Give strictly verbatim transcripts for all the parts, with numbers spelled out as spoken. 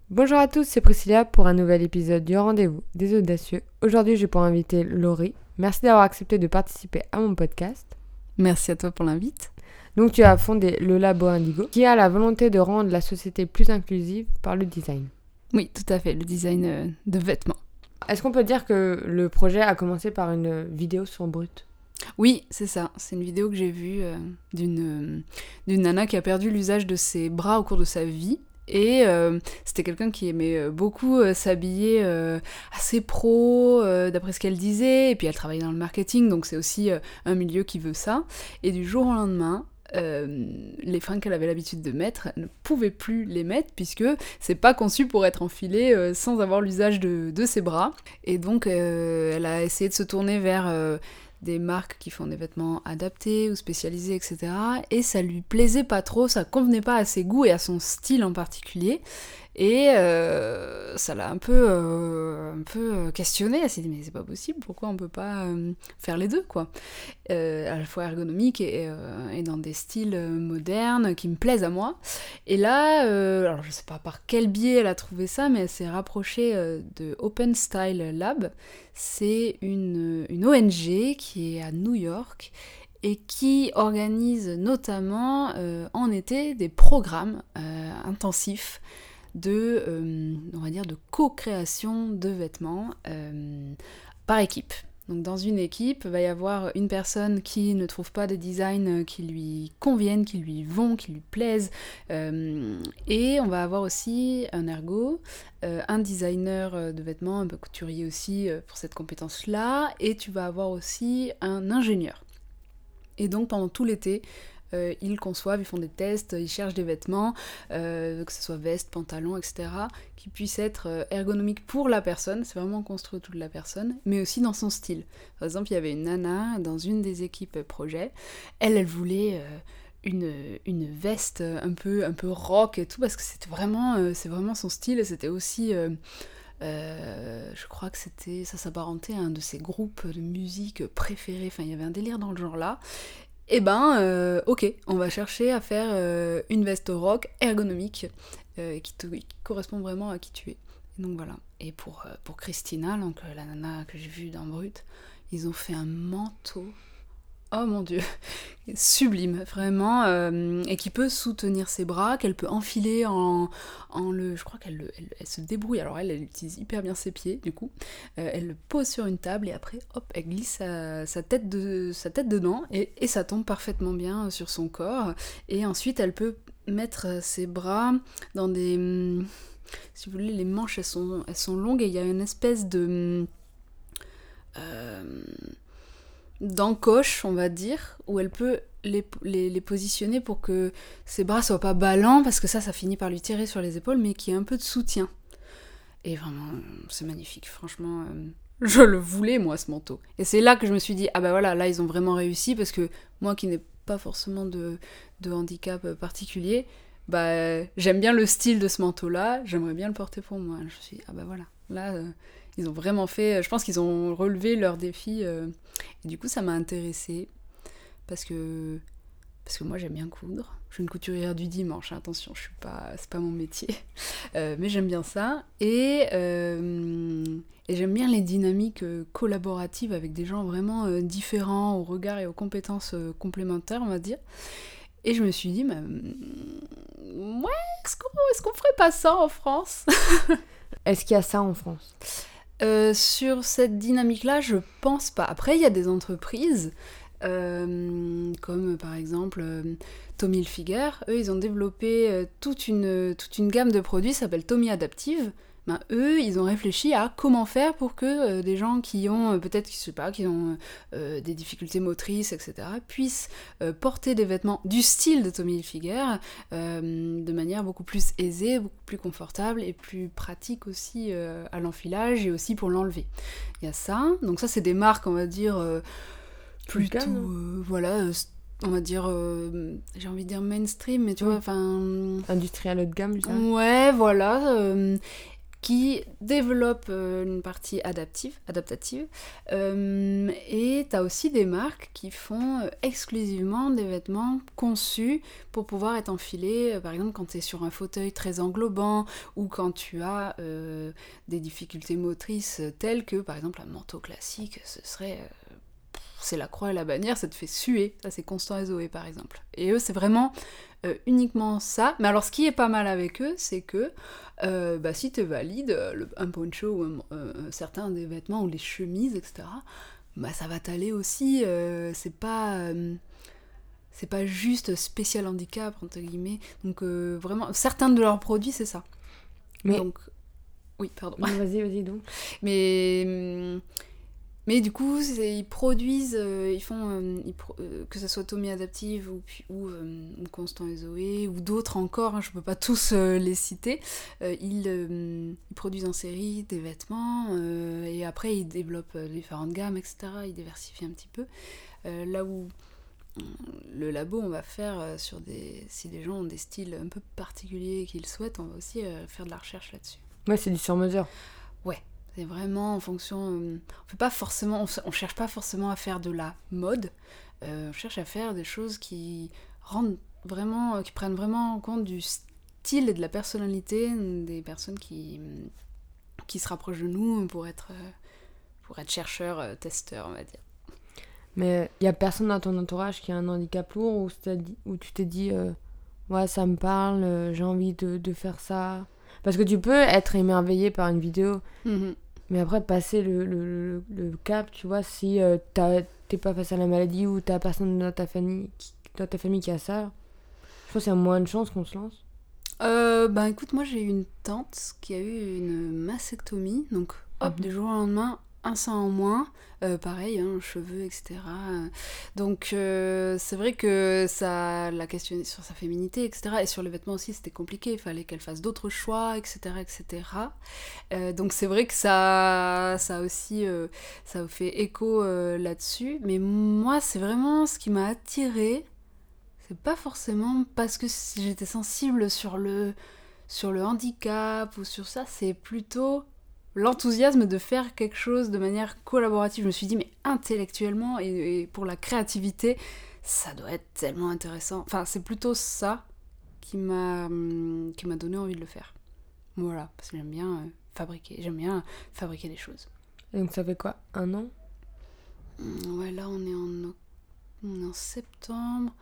Bonjour à tous, c'est Priscilla pour un nouvel épisode du Rendez-vous des Audacieux. Aujourd'hui, j'ai pour inviter Laurie. Merci d'avoir accepté de participer à mon podcast. Merci à toi pour l'invite. Donc, tu as fondé le Labo Indigo, qui a la volonté de rendre la société plus inclusive par le design. Oui, tout à fait, le design euh, de vêtements. Est-ce qu'on peut dire que le projet a commencé par une vidéo sur Brut ? Oui, c'est ça. C'est une vidéo que j'ai vue euh, d'une, euh, d'une nana qui a perdu l'usage de ses bras au cours de sa vie. Et euh, c'était quelqu'un qui aimait beaucoup euh, s'habiller euh, assez pro, euh, d'après ce qu'elle disait. Et puis elle travaillait dans le marketing, donc c'est aussi euh, un milieu qui veut ça. Et du jour au lendemain, euh, les fringues qu'elle avait l'habitude de mettre, elle ne pouvait plus les mettre, puisque c'est pas conçu pour être enfilé euh, sans avoir l'usage de, de ses bras. Et donc euh, elle a essayé de se tourner vers... Euh, des marques qui font des vêtements adaptés ou spécialisés, et cetera. Et ça lui plaisait pas trop, ça convenait pas à ses goûts et à son style en particulier. Et euh, ça l'a un peu, euh, un peu questionné. Elle s'est dit, mais c'est pas possible, pourquoi on peut pas euh, faire les deux, quoi. Euh, à la fois ergonomique et, euh, et dans des styles modernes qui me plaisent à moi. Et là, euh, alors je sais pas par quel biais elle a trouvé ça, mais elle s'est rapprochée euh, de Open Style Lab. C'est une, une O N G qui est à New York et qui organise notamment euh, en été des programmes euh, intensifs de, euh, on va dire, de co-création de vêtements euh, par équipe. Donc dans une équipe, il va y avoir une personne qui ne trouve pas des designs qui lui conviennent, qui lui vont, qui lui plaisent, euh, et on va avoir aussi un ergo, euh, un designer de vêtements, un peu couturier aussi euh, pour cette compétence-là, et tu vas avoir aussi un ingénieur. Et donc pendant tout l'été, Euh, ils conçoivent, ils font des tests, ils cherchent des vêtements, euh, que ce soit veste, pantalon, et cetera, qui puissent être euh, ergonomiques pour la personne, c'est vraiment construit autour de la personne, mais aussi dans son style. Par exemple, il y avait une nana dans une des équipes projet, elle, elle voulait euh, une, une veste un peu, un peu rock et tout, parce que c'était vraiment, euh, c'est vraiment son style, et c'était aussi... Euh, Euh, je crois que c'était, ça s'apparentait à un de ses groupes de musique préférés, enfin il y avait un délire dans le genre là. Eh ben, euh, ok, on va chercher à faire euh, une veste rock ergonomique euh, qui, te, qui correspond vraiment à qui tu es. Et donc voilà. Et pour, euh, pour Christina, donc euh, la nana que j'ai vue dans Brut, ils ont fait un manteau. Oh mon dieu, sublime, vraiment, euh, et qui peut soutenir ses bras, qu'elle peut enfiler en, en le... Je crois qu'elle le, elle, elle se débrouille, alors elle, elle utilise hyper bien ses pieds, du coup. Euh, elle le pose sur une table et après, hop, elle glisse sa, sa, tête, de, sa tête dedans et, et ça tombe parfaitement bien sur son corps. Et ensuite, elle peut mettre ses bras dans des... Si vous voulez, les manches, elles sont, elles sont longues et il y a une espèce de... Euh, d'encoche, on va dire, où elle peut les, les, les positionner pour que ses bras soient pas ballants, parce que ça, ça finit par lui tirer sur les épaules, mais qu'il y ait un peu de soutien. Et vraiment, c'est magnifique, franchement, euh, je le voulais, moi, ce manteau. Et c'est là que je me suis dit, ah bah voilà, là, ils ont vraiment réussi, parce que moi, qui n'ai pas forcément de, de handicap particulier, bah, j'aime bien le style de ce manteau-là, j'aimerais bien le porter pour moi. Je me suis dit, ah bah voilà, là... Euh, Ils ont vraiment fait... Je pense qu'ils ont relevé leur défi. Euh, et du coup, ça m'a intéressée. Parce que... Parce que moi, j'aime bien coudre. Je suis une couturière du dimanche. Hein, attention, je suis pas... c'est pas mon métier. Euh, mais j'aime bien ça. Et, euh, et j'aime bien les dynamiques collaboratives avec des gens vraiment euh, différents au regard et aux compétences euh, complémentaires, on va dire. Et je me suis dit, bah, ouais, est-ce qu'on, est-ce qu'on ferait pas ça en France ? Est-ce qu'il y a ça en France ? Euh, sur cette dynamique-là, je pense pas. Après, il y a des entreprises, euh, comme par exemple euh, Tommy Hilfiger. Eux, ils ont développé euh, toute, une, toute une gamme de produits, ça s'appelle Tommy Adaptive. Ben, eux, ils ont réfléchi à comment faire pour que euh, des gens qui ont, euh, peut-être, je sais pas, qui ont euh, des difficultés motrices, et cetera, puissent euh, porter des vêtements du style de Tommy Hilfiger euh, de manière beaucoup plus aisée, beaucoup plus confortable et plus pratique aussi euh, à l'enfilage et aussi pour l'enlever. Il y a ça, donc ça c'est des marques, on va dire, euh, plutôt, euh, voilà, euh, on va dire, euh, j'ai envie de dire mainstream, mais tu oui. vois, enfin... Industriel haut de gamme, je dirais. Ouais, voilà... Euh, qui développent euh, une partie adaptive, adaptative. Euh, et tu as aussi des marques qui font euh, exclusivement des vêtements conçus pour pouvoir être enfilés, euh, par exemple quand tu es sur un fauteuil très englobant ou quand tu as euh, des difficultés motrices telles que, par exemple, un manteau classique, ce serait... Euh, c'est la croix et la bannière, ça te fait suer. Ça, c'est Constant et Zoé, par exemple. Et eux, c'est vraiment euh, uniquement ça. Mais alors, ce qui est pas mal avec eux, c'est que euh, bah, si tu valides le, un poncho ou un, euh, certains des vêtements ou les chemises, et cetera, bah, ça va t'aller aussi. Euh, c'est pas... Euh, c'est pas juste spécial handicap, entre guillemets. Donc, euh, vraiment, certains de leurs produits, c'est ça. Mais... Donc... Oui, pardon. Non, vas-y, vas-y, donc. Mais... Hum, Mais du coup, ils produisent, euh, ils font, euh, ils pro- euh, que ce soit Tommy Adaptive ou, ou, euh, ou Constant et Zoé, ou d'autres encore, hein, je peux pas tous euh, les citer, euh, ils, euh, ils produisent en série des vêtements, euh, et après ils développent euh, différentes gammes, et cetera. Ils diversifient un petit peu. Euh, là où euh, le labo, on va faire euh, sur des... Si des gens ont des styles un peu particuliers qu'ils souhaitent, on va aussi euh, faire de la recherche là-dessus. Ouais, c'est du sur-mesure. Ouais. C'est vraiment en fonction... Euh, on fait pas forcément... On, on cherche pas forcément à faire de la mode. Euh, on cherche à faire des choses qui rendent vraiment... Euh, qui prennent vraiment en compte du style et de la personnalité des personnes qui, qui se rapprochent de nous pour être, euh, pour être chercheurs, euh, testeurs, on va dire. Mais il y a personne dans ton entourage qui a un handicap lourd où, dit, où tu t'es dit euh, ouais, ça me parle, euh, j'ai envie de, de faire ça. Parce que tu peux être émerveillé par une vidéo, mmh. mais après passer le, le, le cap, tu vois, si euh, t'es pas face à la maladie ou t'as personne dans ta famille qui, dans ta famille qui a ça, je pense qu'il y a moins de chances qu'on se lance. Euh, bah écoute, moi j'ai eu une tante qui a eu une mastectomie, donc hop, mmh. du jour au lendemain, un sein en moins, euh, pareil, hein, cheveux, et cetera. Donc euh, c'est vrai que ça l'a questionné sur sa féminité, et cetera. Et sur les vêtements aussi, c'était compliqué, il fallait qu'elle fasse d'autres choix, et cetera, et cetera. Euh, donc c'est vrai que ça, ça aussi, euh, ça fait écho euh, là-dessus. Mais moi, c'est vraiment ce qui m'a attirée. C'est pas forcément parce que j'étais sensible sur le, sur le handicap ou sur ça, c'est plutôt l'enthousiasme de faire quelque chose de manière collaborative. Je me suis dit, mais intellectuellement et, et pour la créativité, ça doit être tellement intéressant. Enfin, c'est plutôt ça qui m'a, qui m'a donné envie de le faire. Voilà, parce que j'aime bien euh, fabriquer, j'aime bien fabriquer des choses. Et donc ça fait quoi, un an ? Ouais, là on est en, on est en septembre.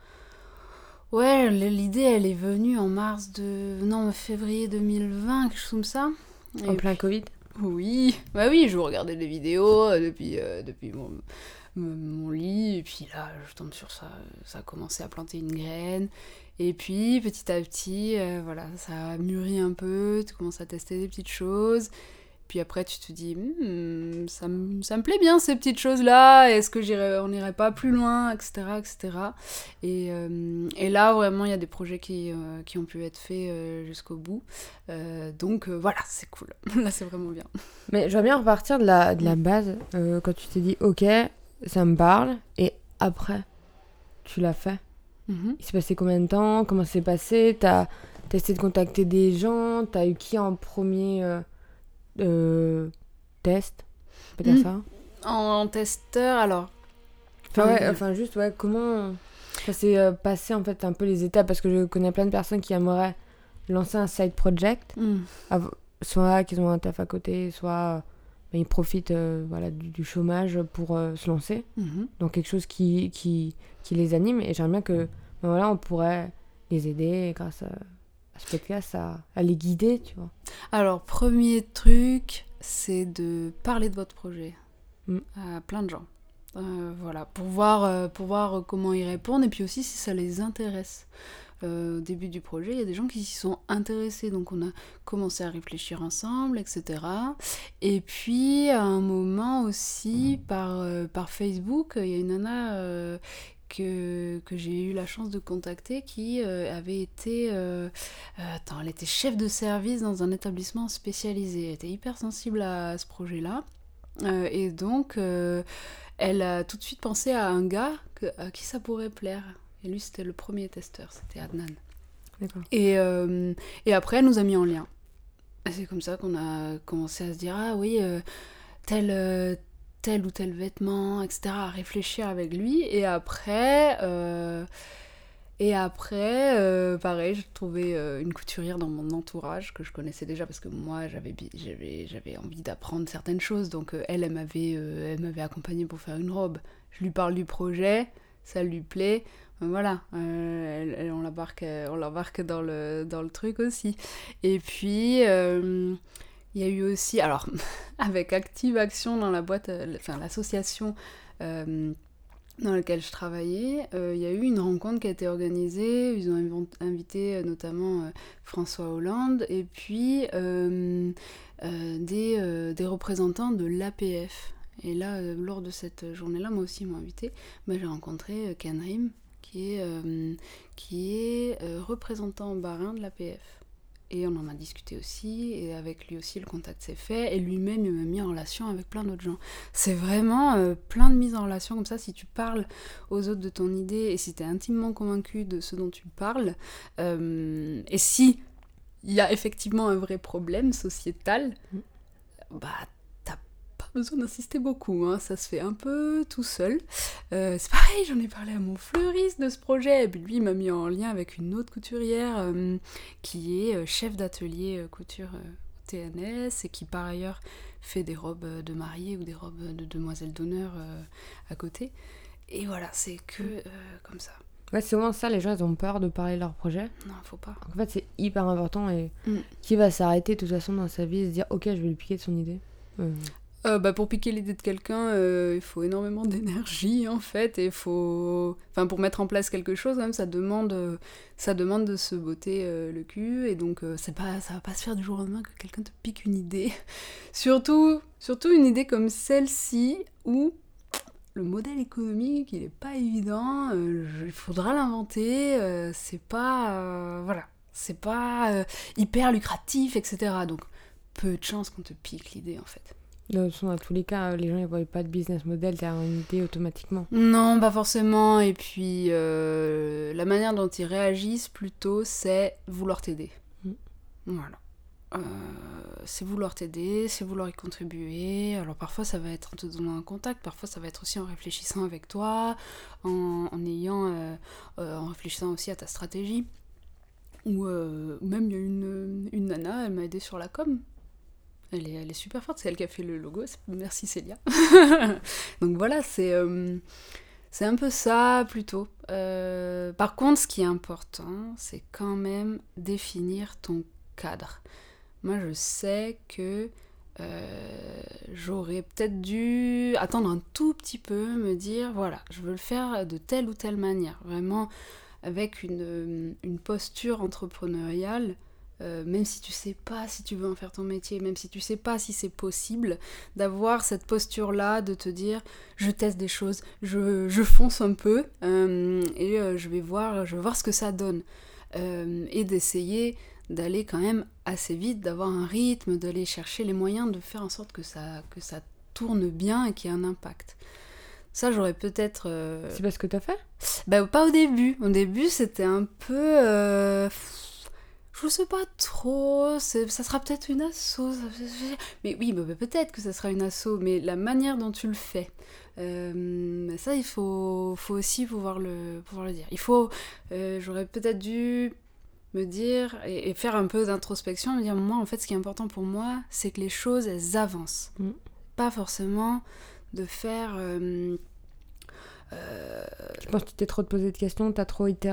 Ouais, l'idée elle est venue en mars de... Non, février deux mille vingt, quelque chose comme ça. En et plein puis... Covid ? Oui, bah oui, je regardais des vidéos depuis, euh, depuis mon, mon lit, et puis là, je tombe sur ça, ça a commencé à planter une graine, et puis petit à petit, euh, voilà, ça a mûri un peu, tu commences à tester des petites choses, puis après tu te dis, hm, ça, me, ça me plaît bien ces petites choses-là, est-ce que j'irais, on n'irait pas plus loin, et cetera, et cetera. Et, euh, et là, vraiment, il y a des projets qui, euh, qui ont pu être faits euh, jusqu'au bout. Euh, donc euh, voilà, c'est cool. Là, c'est vraiment bien. Mais je veux bien repartir de la, de la base, euh, quand tu t'es dit, ok, ça me parle, et après, tu l'as fait. Mm-hmm. Il s'est passé combien de temps ? Comment ça s'est passé ? T'as, t'as essayé de contacter des gens ? T'as eu qui en premier euh, euh, test ? On peut dire mm. ça ? En testeur, alors. Enfin, ouais, euh... enfin juste, ouais, comment ça s'est euh, passé, en fait, un peu les étapes ? Parce que je connais plein de personnes qui aimeraient lancer un side project, mm. av- soit qu'ils ont un taf à côté, soit ben, ils profitent euh, voilà, du, du chômage pour euh, se lancer mm-hmm. dans quelque chose qui, qui, qui les anime. Et j'aimerais bien que ben, voilà, on pourrait les aider grâce à, à ce podcast, à, à les guider, tu vois. Alors, premier truc, c'est de parler de votre projet mm. à plein de gens. Euh, voilà, pour voir, euh, pour voir comment ils répondent et puis aussi si ça les intéresse. Euh, au début du projet, il y a des gens qui s'y sont intéressés, donc on a commencé à réfléchir ensemble, et cetera. Et puis, à un moment aussi, par, euh, par Facebook, il y a une nana euh, que, que j'ai eu la chance de contacter qui euh, avait été... Euh, euh, attends, elle était chef de service dans un établissement spécialisé. Elle était hyper sensible à, à ce projet-là. Euh, et donc, euh, elle a tout de suite pensé à un gars que, à qui ça pourrait plaire. Et lui, c'était le premier testeur, c'était Adnan. D'accord. Et, euh, et après, elle nous a mis en lien. Et c'est comme ça qu'on a commencé à se dire, ah oui, euh, tel, euh, tel ou tel vêtement, et cetera, à réfléchir avec lui. Et après, euh, et après euh, pareil, j'ai trouvé euh, une couturière dans mon entourage que je connaissais déjà parce que moi, j'avais, j'avais, j'avais envie d'apprendre certaines choses. Donc euh, elle, elle m'avait, euh, elle m'avait accompagnée pour faire une robe. Je lui parle du projet, ça lui plaît. Voilà, euh, elle, elle, on l'embarque, on l'embarque dans, le, dans le truc aussi. Et puis, euh, il y a eu aussi, alors, avec Active Action dans la boîte, enfin l'association euh, dans laquelle je travaillais, euh, il y a eu une rencontre qui a été organisée. Ils ont invité notamment euh, François Hollande et puis euh, euh, des, euh, des représentants de l'A P F. Et là, euh, lors de cette journée-là, moi aussi, ils m'ont invité. Ben, j'ai rencontré euh, Ken Rim, qui est, euh, qui est euh, représentant Bas-Rhin de l'A P F. Et on en a discuté aussi, et avec lui aussi le contact s'est fait, et lui-même il m'a mis en relation avec plein d'autres gens. C'est vraiment euh, plein de mises en relation comme ça, si tu parles aux autres de ton idée, et si tu es intimement convaincu de ce dont tu parles, euh, et si il y a effectivement un vrai problème sociétal, bah besoin d'insister beaucoup, hein. Ça se fait un peu tout seul. Euh, c'est pareil, j'en ai parlé à mon fleuriste de ce projet, et puis lui il m'a mis en lien avec une autre couturière euh, qui est chef d'atelier euh, couture euh, T N S et qui par ailleurs fait des robes de mariée ou des robes de demoiselle d'honneur euh, à côté. Et voilà, c'est que euh, comme ça. Ouais, c'est souvent ça, les gens ils ont peur de parler de leur projet. Non, faut pas. En fait, c'est hyper important et mm. qui va s'arrêter de toute façon dans sa vie et se dire ok, je vais lui piquer de son idée. Euh... Euh, bah pour piquer l'idée de quelqu'un, euh, il faut énormément d'énergie en fait, et il faut, enfin pour mettre en place quelque chose, même ça demande, euh, ça demande de se botter euh, le cul, et donc euh, c'est pas, ça va pas se faire du jour au lendemain que quelqu'un te pique une idée. surtout, surtout une idée comme celle-ci où le modèle économique il est pas évident, euh, il faudra l'inventer, euh, c'est pas, euh, voilà, c'est pas euh, hyper lucratif, et cetera. Donc peu de chance qu'on te pique l'idée en fait. De toute façon, dans tous les cas, les gens ne voient pas de business model derrière une idée automatiquement. Non, pas forcément. Et puis, euh, la manière dont ils réagissent, plutôt, c'est vouloir t'aider. Mm. Voilà. Euh, c'est vouloir t'aider, c'est vouloir y contribuer. Alors, parfois, ça va être en te donnant un contact. Parfois, ça va être aussi en réfléchissant avec toi, en, en ayant... Euh, euh, en réfléchissant aussi à ta stratégie. Ou euh, même, il y a une, une nana, elle m'a aidée sur la com. Elle est, elle est super forte, c'est elle qui a fait le logo, merci Célia. Donc voilà, c'est, euh, c'est un peu ça plutôt. Euh, par contre, ce qui est important, c'est quand même définir ton cadre. Moi, je sais que euh, j'aurais peut-être dû attendre un tout petit peu, me dire, voilà, je veux le faire de telle ou telle manière, vraiment avec une, une posture entrepreneuriale. Euh, même si tu sais pas si tu veux en faire ton métier, même si tu sais pas si c'est possible, d'avoir cette posture-là, de te dire je teste des choses, je, je fonce un peu euh, et euh, je vais voir, je vais voir ce que ça donne. Euh, et d'essayer d'aller quand même assez vite, d'avoir un rythme, d'aller chercher les moyens de faire en sorte que ça, que ça tourne bien et qu'il y ait un impact. Ça, j'aurais peut-être... Euh... C'est pas ce que t'as fait ? Bah, pas au début. Au début, c'était un peu... Euh... Je sais pas trop, c'est, ça sera peut-être une asso, mais oui, bah, peut-être que ça sera une asso, mais la manière dont tu le fais, euh, ça il faut, faut aussi pouvoir le, pouvoir le dire. Il faut, euh, j'aurais peut-être dû me dire, et, et faire un peu d'introspection, me dire, moi en fait ce qui est important pour moi, c'est que les choses elles avancent. Mm. Pas forcément de faire... Euh, euh... Tu penses que tu t'es trop posé de questions, t'as trop itéré ?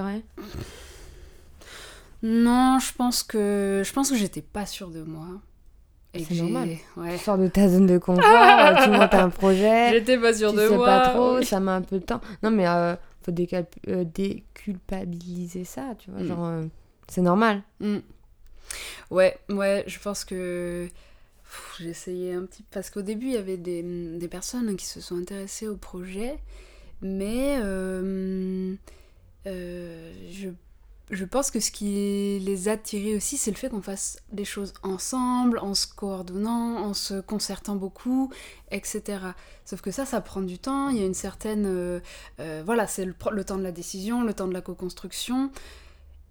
Non, je pense que je pense que j'étais pas sûre de moi. Et c'est normal. Ouais. Tu sors de ta zone de confort, tu montes un projet. J'étais pas sûre tu de sais moi. pas trop, oui. Ça met un peu de temps. Non, mais euh, faut décal- euh, déculpabiliser ça, tu vois. Mm. Genre, euh, c'est normal. Mm. Ouais, ouais, je pense que Pff, j'ai essayé un petit... Parce qu'au début, il y avait des, des personnes qui se sont intéressées au projet, mais euh, euh, je Je pense que ce qui les a attirés aussi, c'est le fait qu'on fasse des choses ensemble, en se coordonnant, en se concertant beaucoup, et cetera. Sauf que ça, ça prend du temps, il y a une certaine... Euh, euh, voilà, c'est le, le temps de la décision, le temps de la co-construction.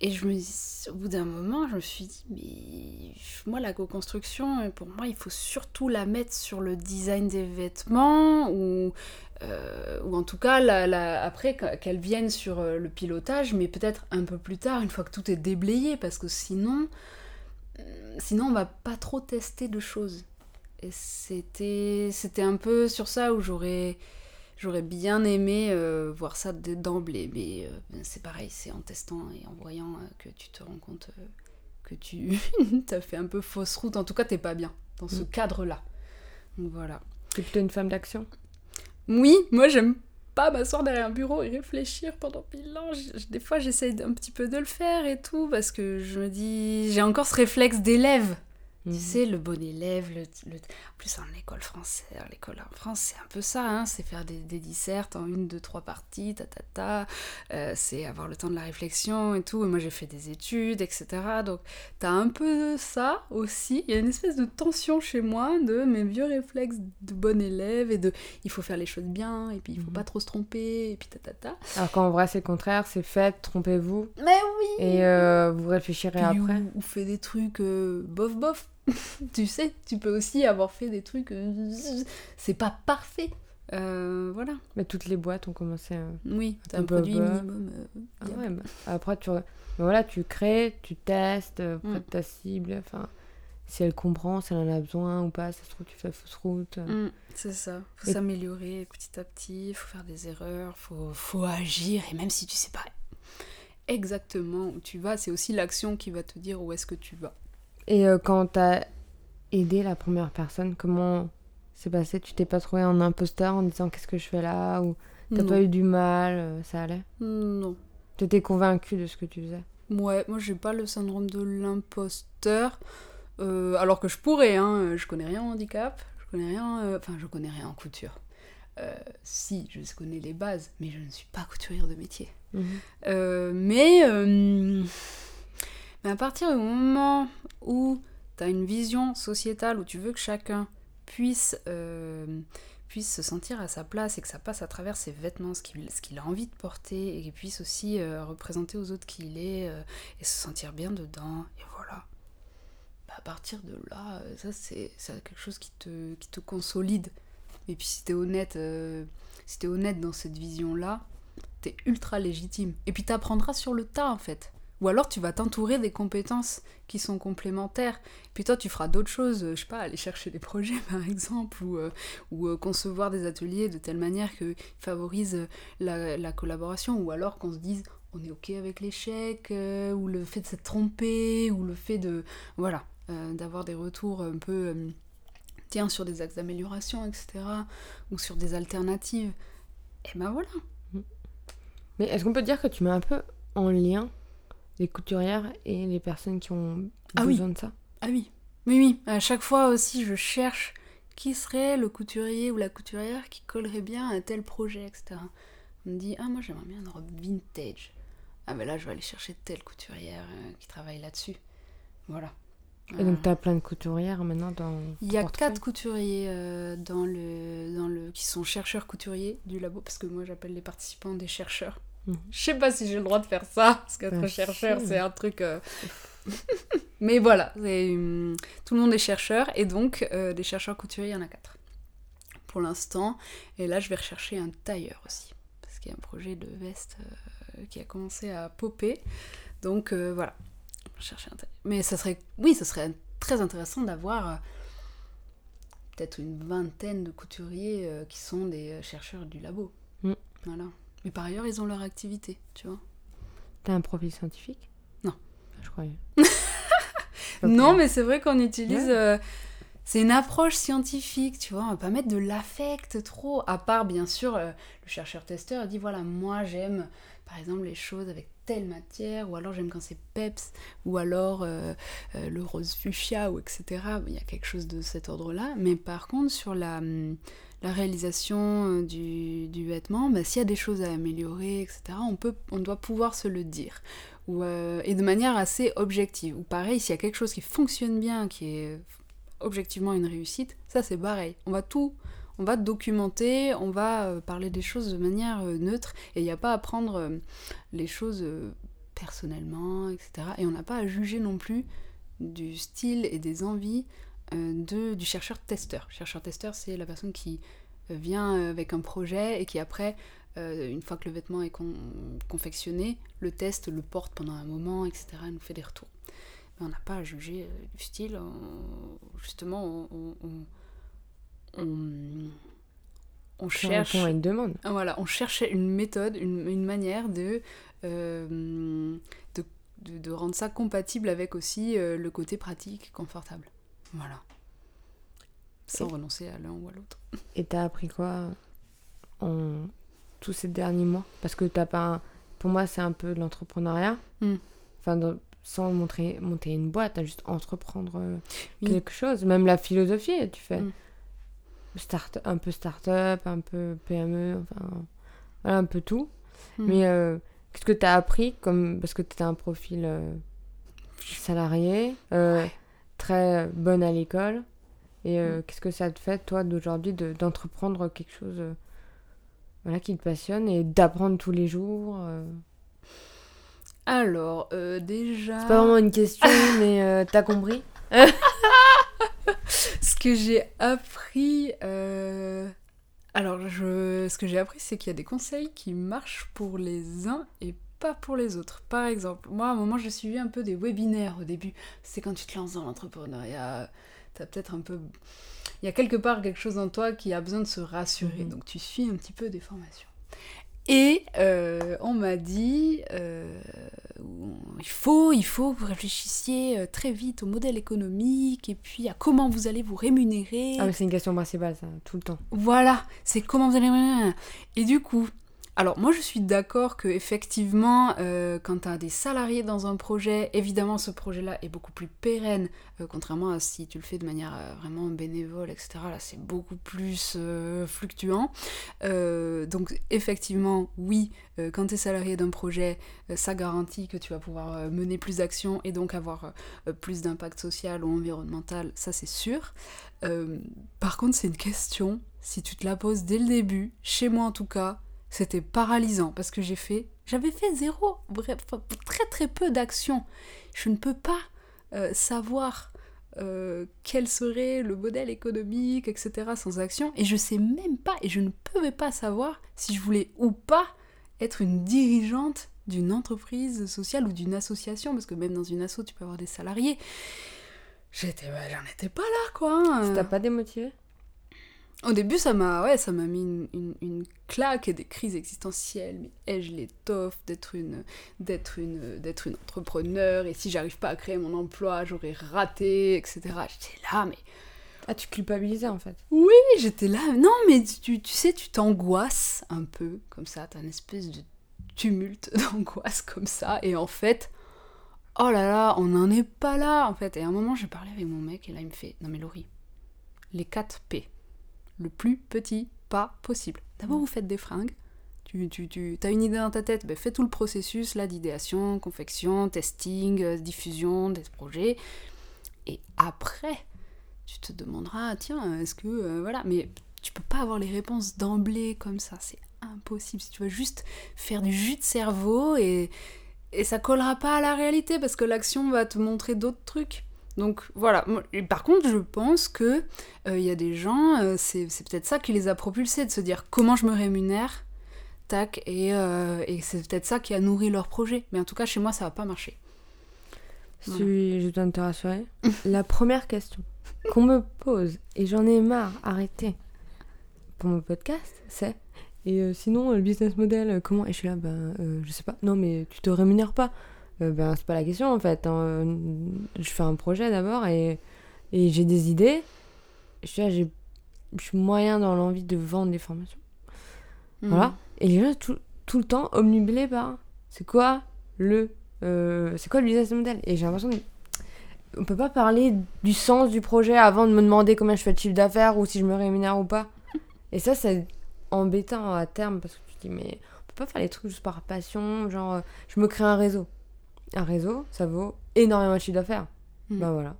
Et je me dis, au bout d'un moment, je me suis dit, mais moi, la co-construction, pour moi, il faut surtout la mettre sur le design des vêtements, ou, euh, ou en tout cas, la, la, après, qu'elle vienne sur le pilotage, mais peut-être un peu plus tard, une fois que tout est déblayé, parce que sinon, sinon on va pas trop tester de choses. Et c'était, c'était un peu sur ça où j'aurais... J'aurais bien aimé euh, voir ça d'emblée, mais euh, c'est pareil, c'est en testant et en voyant euh, que tu te rends compte euh, que tu as fait un peu fausse route. En tout cas, t'es pas bien dans ce mmh. cadre-là. Donc voilà. T'es plutôt une femme d'action ? Oui, moi j'aime pas m'asseoir derrière un bureau et réfléchir pendant mille ans. J- des fois, j'essaye un petit peu de le faire et tout, parce que je me dis... J'ai encore ce réflexe d'élève. Tu sais, le bon élève, le, le... en plus en école française, l'école en France, c'est un peu ça, hein, c'est faire des, des dissertes en une, deux, trois parties, ta, ta, ta, euh, c'est avoir le temps de la réflexion et tout, et moi j'ai fait des études, et cetera. Donc t'as un peu ça aussi, il y a une espèce de tension chez moi de mes vieux réflexes de bon élève, et de il faut faire les choses bien, et puis il faut mmh. pas trop se tromper, et puis ta, ta, ta. Alors qu'en vrai c'est le contraire, c'est faites, trompez-vous. Mais oui. Et euh, vous réfléchirez puis après. Ou, ou fait des trucs euh, bof bof. Tu sais, tu peux aussi avoir fait des trucs... Euh, c'est pas parfait. Euh, voilà. Mais toutes les boîtes ont commencé à... Oui, t'as un produit bah... minimum. Euh, ah ouais, bah, après, tu, voilà, tu crées, tu testes auprès mm. de ta cible. Enfin, si elle comprend, si elle en a besoin ou pas, ça se trouve, tu fais fausse route. Mm, c'est ça. Faut et... s'améliorer petit à petit, faut faire des erreurs, faut, faut agir. Et même si tu sais pas exactement où tu vas, c'est aussi l'action qui va te dire où est-ce que tu vas. Et euh, quand t'as aidé la première personne, comment c'est passé ? Tu t'es pas trouvé en imposteur en disant qu'est-ce que je fais là ? Ou t'as non. pas eu du mal, euh, ça allait ? Non. T'étais convaincue de ce que tu faisais ? Ouais, moi j'ai pas le syndrome de l'imposteur, euh, alors que je pourrais, hein, je connais rien en handicap, je connais rien, euh, enfin je connais rien en couture. Euh, si, je connais les bases, mais je ne suis pas couturière de métier. Mmh. Euh, mais... Euh, Mais à partir du moment où tu as une vision sociétale, où tu veux que chacun puisse, euh, puisse se sentir à sa place et que ça passe à travers ses vêtements, ce qu'il, ce qu'il a envie de porter, et qu'il puisse aussi euh, représenter aux autres qui il est, euh, et se sentir bien dedans, et voilà. Bah, à partir de là, euh, ça c'est, c'est quelque chose qui te, qui te consolide. Et puis si t'es honnête, euh, si t'es honnête dans cette vision-là, t'es ultra légitime. Et puis t'apprendras sur le tas en fait. Ou alors tu vas t'entourer des compétences qui sont complémentaires. Puis toi tu feras d'autres choses, je sais pas, aller chercher des projets par exemple, ou, euh, ou euh, concevoir des ateliers de telle manière qu'ils favorisent la, la collaboration, ou alors qu'on se dise on est ok avec l'échec, euh, ou le fait de s'être trompé, ou le fait de... Voilà, euh, d'avoir des retours un peu... Euh, tiens, sur des axes d'amélioration, et cetera. Ou sur des alternatives. Et ben voilà. Mais est-ce qu'on peut dire que tu mets un peu en lien les couturières et les personnes qui ont ah besoin oui. de ça ? Ah oui, oui, oui. À chaque fois aussi, je cherche qui serait le couturier ou la couturière qui collerait bien à tel projet, et cetera. On me dit, ah moi j'aimerais bien une robe vintage. Ah ben là, je vais aller chercher telle couturière euh, qui travaille là-dessus. Voilà. Et donc t'as plein de couturières maintenant dans Il y a quatre couturiers euh, dans le, dans le, qui sont chercheurs couturiers du labo, parce que moi j'appelle les participants des chercheurs. Mmh. Je sais pas si j'ai le droit de faire ça, parce qu'être bah, chercheur si. c'est un truc... Euh... Mais voilà, c'est, hum, tout le monde est chercheur, et donc euh, des chercheurs couturiers, il y en a quatre pour l'instant. Et là je vais rechercher un tailleur aussi, parce qu'il y a un projet de veste euh, qui a commencé à popper. Donc euh, voilà. Chercher un tailleur. Mais ça serait, oui, ça serait très intéressant d'avoir euh, peut-être une vingtaine de couturiers euh, qui sont des euh, chercheurs du labo. Mm. Voilà. Mais par ailleurs, ils ont leur activité, tu vois. T'as un profil scientifique ? Non. Je croyais. Non, mais c'est vrai qu'on utilise... Ouais. Euh, c'est une approche scientifique, tu vois. On va pas mettre de l'affect trop. À part, bien sûr, euh, le chercheur-testeur dit, voilà, moi, j'aime, par exemple, les choses avec telle matière, ou alors j'aime quand c'est peps, ou alors euh, euh, le rose fuchsia, ou et cetera. Il y a quelque chose de cet ordre-là. Mais par contre, sur la, la réalisation du, du vêtement, bah, s'il y a des choses à améliorer, et cetera, on, peut, on doit pouvoir se le dire. Ou, euh, et de manière assez objective. Ou pareil, s'il y a quelque chose qui fonctionne bien, qui est objectivement une réussite, ça c'est pareil. On va tout... On va documenter, on va euh, parler des choses de manière euh, neutre, et il n'y a pas à prendre euh, les choses euh, personnellement, et cetera. Et on n'a pas à juger non plus du style et des envies euh, de, du chercheur-testeur. Chercheur-testeur, c'est la personne qui vient avec un projet et qui après, euh, une fois que le vêtement est con- confectionné, le teste, le porte pendant un moment, et cetera. Elle nous fait des retours. Mais on n'a pas à juger euh, du style. On, justement, on, on, on, on cherche... On une demande. Voilà, on cherche une méthode, une, une manière de, euh, de, de, de rendre ça compatible avec aussi euh, le côté pratique, confortable. Voilà. Sans et... renoncer à l'un ou à l'autre. Et t'as appris quoi en tous ces derniers mois ? Parce que t'as pas un... pour moi, c'est un peu de l'entrepreneuriat. Mm. Enfin, dans... sans montrer, monter une boîte, t'as juste entreprendre euh, oui. quelque chose. Même la philosophie, tu fais... Mm. Start, un peu start-up, un peu P M E, enfin, voilà, un peu tout. Mmh. Mais euh, qu'est-ce que tu as appris comme, parce que tu as un profil euh, salarié, euh, ouais. très bonne à l'école. Et euh, mmh. qu'est-ce que ça te fait, toi, d'aujourd'hui, de, d'entreprendre quelque chose euh, voilà, qui te passionne et d'apprendre tous les jours euh... Alors, euh, déjà... C'est pas vraiment une question, mais euh, t'as compris. Ce que j'ai appris... Euh... Alors, je... ce que j'ai appris, c'est qu'il y a des conseils qui marchent pour les uns et pas pour les autres. Par exemple, moi, à un moment, j'ai suivi un peu des webinaires au début. C'est quand tu te lances dans l'entrepreneuriat, t'as peut-être un peu... Il y a quelque part quelque chose en toi qui a besoin de se rassurer. Mmh. Donc, tu suis un petit peu des formations. Et euh, on m'a dit, euh, il faut, il faut que vous réfléchissiez très vite au modèle économique et puis à comment vous allez vous rémunérer. Ah mais c'est une question principale ça, tout le temps. Voilà, c'est comment vous allez vous rémunérer. Et du coup, alors moi je suis d'accord que effectivement, euh, quand tu as des salariés dans un projet, évidemment ce projet-là est beaucoup plus pérenne, euh, contrairement à si tu le fais de manière euh, vraiment bénévole, et cetera. Là c'est beaucoup plus euh, fluctuant. Euh, donc effectivement, oui, euh, quand tu es salarié d'un projet, euh, ça garantit que tu vas pouvoir euh, mener plus d'actions et donc avoir euh, plus d'impact social ou environnemental, ça c'est sûr. Euh, par contre c'est une question, si tu te la poses dès le début, chez moi en tout cas, c'était paralysant parce que j'ai fait, j'avais fait zéro, bref, très très peu d'actions. Je ne peux pas euh, savoir euh, quel serait le modèle économique, et cetera sans action. Et je sais même pas, et je ne pouvais pas savoir si je voulais ou pas être une dirigeante d'une entreprise sociale ou d'une association, parce que même dans une asso, tu peux avoir des salariés. J'étais, bah, j'en étais pas là, quoi. Ça t'a pas démotivé ? Au début, ça m'a, ouais, ça m'a mis une, une, une claque et des crises existentielles. Mais ai-je l'étoffe d'être une, d'être, une, d'être une entrepreneur ? Et si j'arrive pas à créer mon emploi, j'aurais raté, et cetera. J'étais là, mais... Ah, tu culpabilisais, en fait. Oui, j'étais là. Non, mais tu, tu sais, tu t'angoisses un peu, comme ça. T'as une espèce de tumulte d'angoisse comme ça. Et en fait, oh là là, on n'en est pas là, en fait. Et à un moment, je parlais avec mon mec, et là, il me fait, non mais Laurie, les quatre P. Le plus petit pas possible. D'abord, vous faites des fringues. Tu, tu, tu as une idée dans ta tête, ben fais tout le processus là, d'idéation, confection, testing, euh, diffusion des projets. Et après, tu te demanderas, tiens, est-ce que... Euh, voilà, mais tu peux pas avoir les réponses d'emblée comme ça. C'est impossible. Si tu vas juste faire du jus de cerveau et, et ça collera pas à la réalité parce que l'action va te montrer d'autres trucs. Donc voilà, et par contre je pense que il euh, y a des gens, euh, c'est, c'est peut-être ça qui les a propulsés, de se dire comment je me rémunère, tac, et, euh, et c'est peut-être ça qui a nourri leur projet. Mais en tout cas chez moi ça va pas marcher. Voilà. Si je dois te rassurer, la première question qu'on me pose, et j'en ai marre, arrêtez, pour mon podcast, c'est et euh, sinon le business model, comment ? Et je suis là, ben euh, je sais pas, non mais tu te rémunères pas. Euh, ben, c'est pas la question en fait. Hein. Je fais un projet d'abord et, et j'ai des idées. Je suis là, j'ai, je suis moyen dans l'envie de vendre des formations. Mmh. Voilà. Et les gens, tout, tout le temps, omnubilés par c'est quoi le, euh, c'est quoi le business model ? Et j'ai l'impression qu'on peut pas parler du sens du projet avant de me demander combien je fais de chiffre d'affaires ou si je me rémunère ou pas. Et ça, c'est embêtant à terme parce que tu te dis, mais on peut pas faire les trucs juste par passion. Genre, euh, je me crée un réseau. Un réseau, ça vaut énormément de chiffre d'affaires. Mmh. Ben voilà.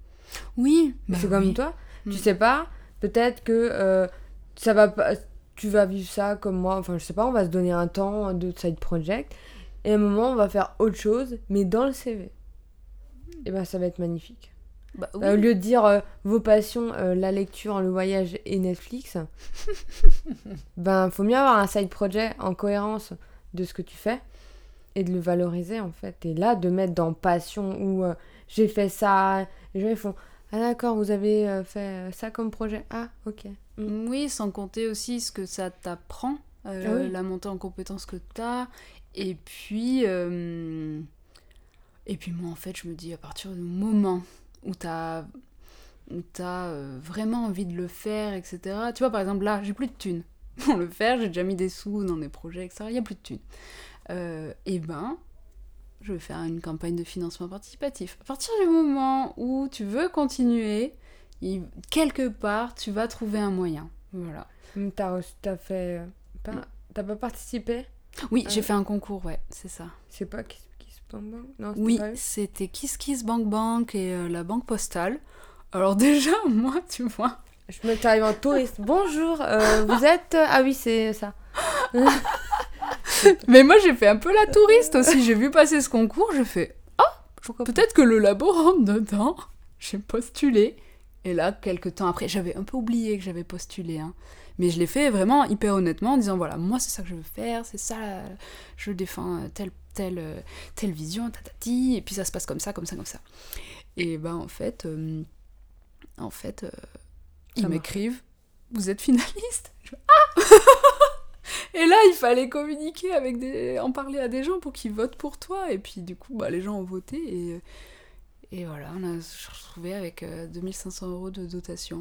Oui. Bah c'est oui. comme toi. Mmh. Tu sais pas, peut-être que euh, ça va pas, tu vas vivre ça comme moi. Enfin, je sais pas, on va se donner un temps de side project. et à un moment, on va faire autre chose, mais dans le C V. Et ben, ça va être magnifique. Bah, oui. Euh, au lieu de dire euh, vos passions, euh, la lecture, le voyage et Netflix, ben, faut mieux avoir un side project en cohérence de ce que tu fais et de le valoriser, en fait. Et là, de mettre dans passion où euh, j'ai fait ça, les gens, ils font « Ah d'accord, vous avez euh, fait ça comme projet. Ah, ok. Mm. » Oui, sans compter aussi ce que ça t'apprend, euh, Ah oui. la montée en compétences que t'as. Et puis, euh... et puis moi, en fait, je me dis, à partir du moment où t'as, où t'as euh, vraiment envie de le faire, et cetera. Tu vois, par exemple, là, j'ai plus de thunes pour le faire, j'ai déjà mis des sous dans des projets, et cetera. Il n'y a plus de thunes. Euh, et ben, je vais faire une campagne de financement participatif. À partir du moment où tu veux continuer, il, quelque part, tu vas trouver un moyen. Voilà. T'as, t'as fait... Pas, t'as pas participé? Oui, euh, j'ai fait un concours, ouais, c'est ça. C'est pas Kiss Kiss Bang Bang? Non, c'était Oui, pas eux. c'était Kiss Kiss Bank Bank et euh, la Banque Postale. Alors déjà, moi, tu vois... Je me t'arrive en touriste. Bonjour, euh, vous êtes... Ah oui, c'est ça. Mais moi, j'ai fait un peu la touriste aussi. J'ai vu passer ce concours, j'ai fait... Ah, peut-être que le labo rentre dedans. J'ai postulé. Et là, quelques temps après, j'avais un peu oublié que j'avais postulé, hein. Mais je l'ai fait vraiment hyper honnêtement en disant, voilà, moi, c'est ça que je veux faire, c'est ça, je défends telle, telle, telle vision, tatati, et puis ça se passe comme ça, comme ça, comme ça. Et ben, en fait, euh, en fait, euh, ils Ça m'écrivent, vous êtes finaliste? Je fais, ah. Et là, il fallait communiquer avec des... en parler à des gens pour qu'ils votent pour toi. Et puis, du coup, bah, les gens ont voté. Et, et voilà, on a, je suis retrouvée avec euh, deux mille cinq cents euros de dotation.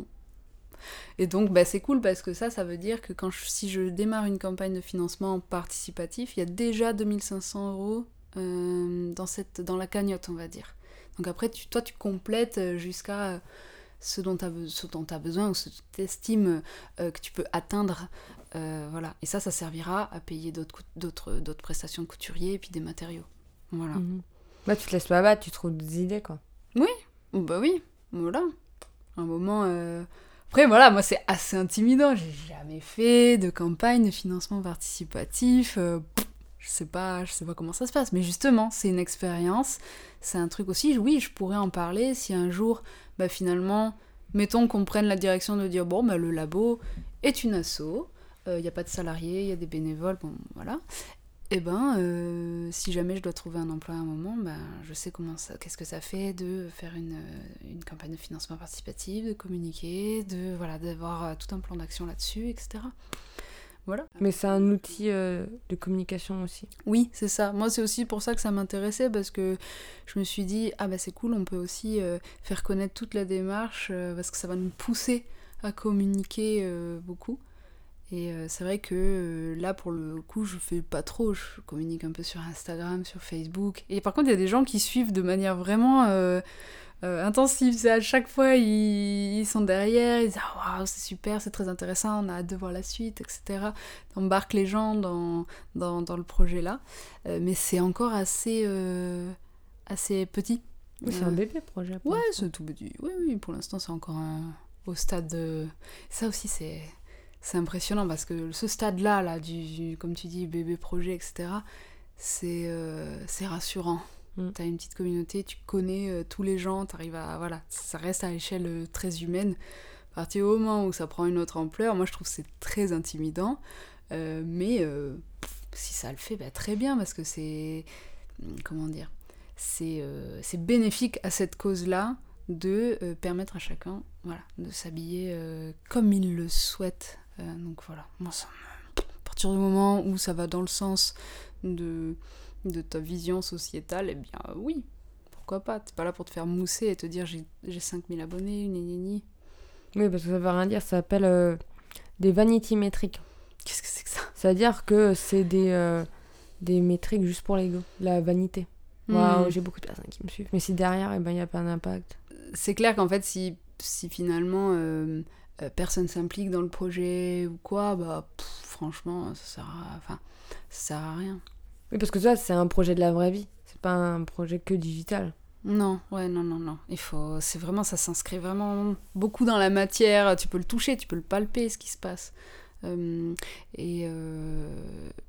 Et donc, bah, c'est cool parce que ça, ça veut dire que quand je, si je démarre une campagne de financement participatif, il y a déjà deux mille cinq cents euros euh, dans, cette, dans la cagnotte, on va dire. Donc après, tu, toi, tu complètes jusqu'à ce dont tu as besoin ou ce que tu estimes euh, que tu peux atteindre. Euh, voilà. Et ça, ça servira à payer d'autres, d'autres, d'autres prestations de couturier et puis des matériaux. Voilà. Mmh. Bah, tu te laisses pas abattre, tu trouves des idées, quoi. Oui, bah oui, voilà. Un moment... Euh... Après, voilà, moi, c'est assez intimidant. J'ai jamais fait de campagne de financement participatif. Euh, je sais pas, je sais pas comment ça se passe. Mais justement, c'est une expérience. C'est un truc aussi, oui, je pourrais en parler si un jour, bah, finalement, mettons qu'on prenne la direction de dire, bon, bah, le labo est une asso. Il euh, n'y a pas de salariés, il y a des bénévoles, bon, voilà. Et ben, euh, si jamais je dois trouver un emploi à un moment, ben, je sais comment ça, qu'est-ce que ça fait de faire une, une campagne de financement participatif, de communiquer, de, voilà, d'avoir tout un plan d'action là-dessus, et cetera. Voilà. Mais c'est un outil euh, de communication aussi. Oui, c'est ça. Moi, c'est aussi pour ça que ça m'intéressait, parce que je me suis dit, ah bah c'est cool, on peut aussi euh, faire connaître toute la démarche, euh, parce que ça va nous pousser à communiquer euh, beaucoup. Et euh, c'est vrai que euh, là, pour le coup, je fais pas trop. Je communique un peu sur Instagram, sur Facebook. Et par contre, il y a des gens qui suivent de manière vraiment euh, euh, intensive. C'est à chaque fois, ils, ils sont derrière, ils disent « Ah, waouh, c'est super, c'est très intéressant, on a hâte de voir la suite, et cetera » On embarque les gens dans, dans, dans le projet-là. Euh, mais c'est encore assez, euh, assez petit. Oui, c'est euh, un bébé projet. Ouais, c'est tout petit. Oui, oui, pour l'instant, c'est encore un, au stade de... Ça aussi, c'est... C'est impressionnant parce que ce stade-là, là, du, du, comme tu dis, bébé projet, et cetera, c'est, euh, c'est rassurant. Mm. Tu as une petite communauté, tu connais euh, tous les gens, tu arrives à... Voilà, ça reste à l'échelle euh, très humaine. À partir du moment où ça prend une autre ampleur, moi je trouve que c'est très intimidant. Euh, mais euh, pff, si ça le fait, bah, très bien, parce que c'est... Comment dire c'est, euh, c'est bénéfique à cette cause-là de euh, permettre à chacun, voilà, de s'habiller euh, comme il le souhaite. Euh, donc voilà, moi ça me... à partir du moment où ça va dans le sens de, de ta vision sociétale, eh bien euh, oui, pourquoi pas. T'es pas là pour te faire mousser et te dire j'ai, j'ai cinq mille abonnés, ni ni ni. Oui, parce que ça veut rien dire, ça s'appelle euh, des vanity métriques. Qu'est-ce que c'est que ça? Ça veut dire que c'est des, euh, des métriques juste pour l'ego, la vanité. Waouh, mmh. J'ai beaucoup de personnes qui me suivent. Mais si derrière, il eh ben, n'y a pas d'impact. C'est clair qu'en fait, si, si finalement... Euh, Euh, personne s'implique dans le projet ou quoi, bah pff, franchement ça sert à... enfin ça sert à rien. Oui, parce que ça c'est un projet de la vraie vie, c'est pas un projet que digital. Non, ouais, non, non, non. Il faut, c'est vraiment, ça s'inscrit vraiment beaucoup dans la matière. Tu peux le toucher, tu peux le palper, ce qui se passe. Euh, et euh,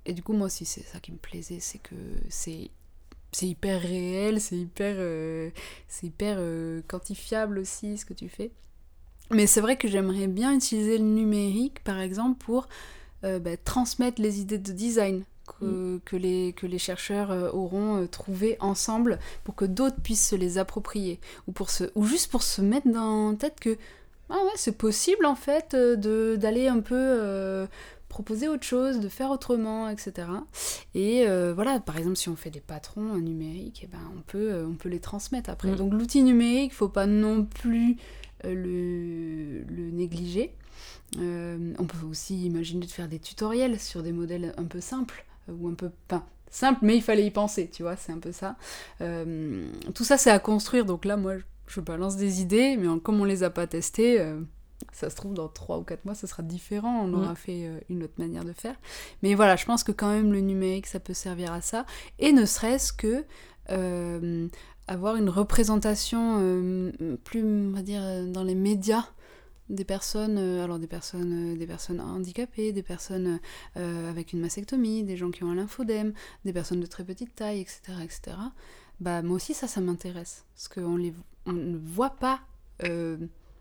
et du coup, moi aussi, c'est ça qui me plaisait, c'est que c'est, c'est hyper réel, c'est hyper, euh, c'est hyper euh, quantifiable aussi, ce que tu fais. Mais c'est vrai que j'aimerais bien utiliser le numérique, par exemple, pour euh, bah, transmettre les idées de design que, mmh. que, les, que les chercheurs euh, auront euh, trouvées ensemble pour que d'autres puissent se les approprier. Ou, pour se, ou juste pour se mettre dans la tête que ah ouais, c'est possible, en fait, euh, de, d'aller un peu... Euh, proposer autre chose, de faire autrement, et cetera. Et euh, voilà, par exemple, si on fait des patrons numériques, eh ben, on, peut, euh, on peut les transmettre après. Mmh. Donc l'outil numérique, il ne faut pas non plus euh, le, le négliger. Euh, on peut aussi imaginer de faire des tutoriels sur des modèles un peu simples, euh, ou un peu... Enfin, simple, mais il fallait y penser, tu vois, c'est un peu ça. Euh, tout ça, c'est à construire, donc là, moi, je balance des idées, mais comme on les a pas testées... Euh, ça se trouve, dans trois ou quatre mois, ça sera différent. On aura mmh. fait euh, une autre manière de faire. Mais voilà, je pense que quand même, le numérique, ça peut servir à ça. Et ne serait-ce que euh, avoir une représentation euh, plus, on va dire, dans les médias des personnes, euh, alors des personnes, euh, des personnes handicapées, des personnes euh, avec une mastectomie, des gens qui ont un lymphodème, des personnes de très petite taille, et cetera, et cetera. Bah, moi aussi, ça, ça m'intéresse. Parce qu'on les, on ne voit pas... Euh,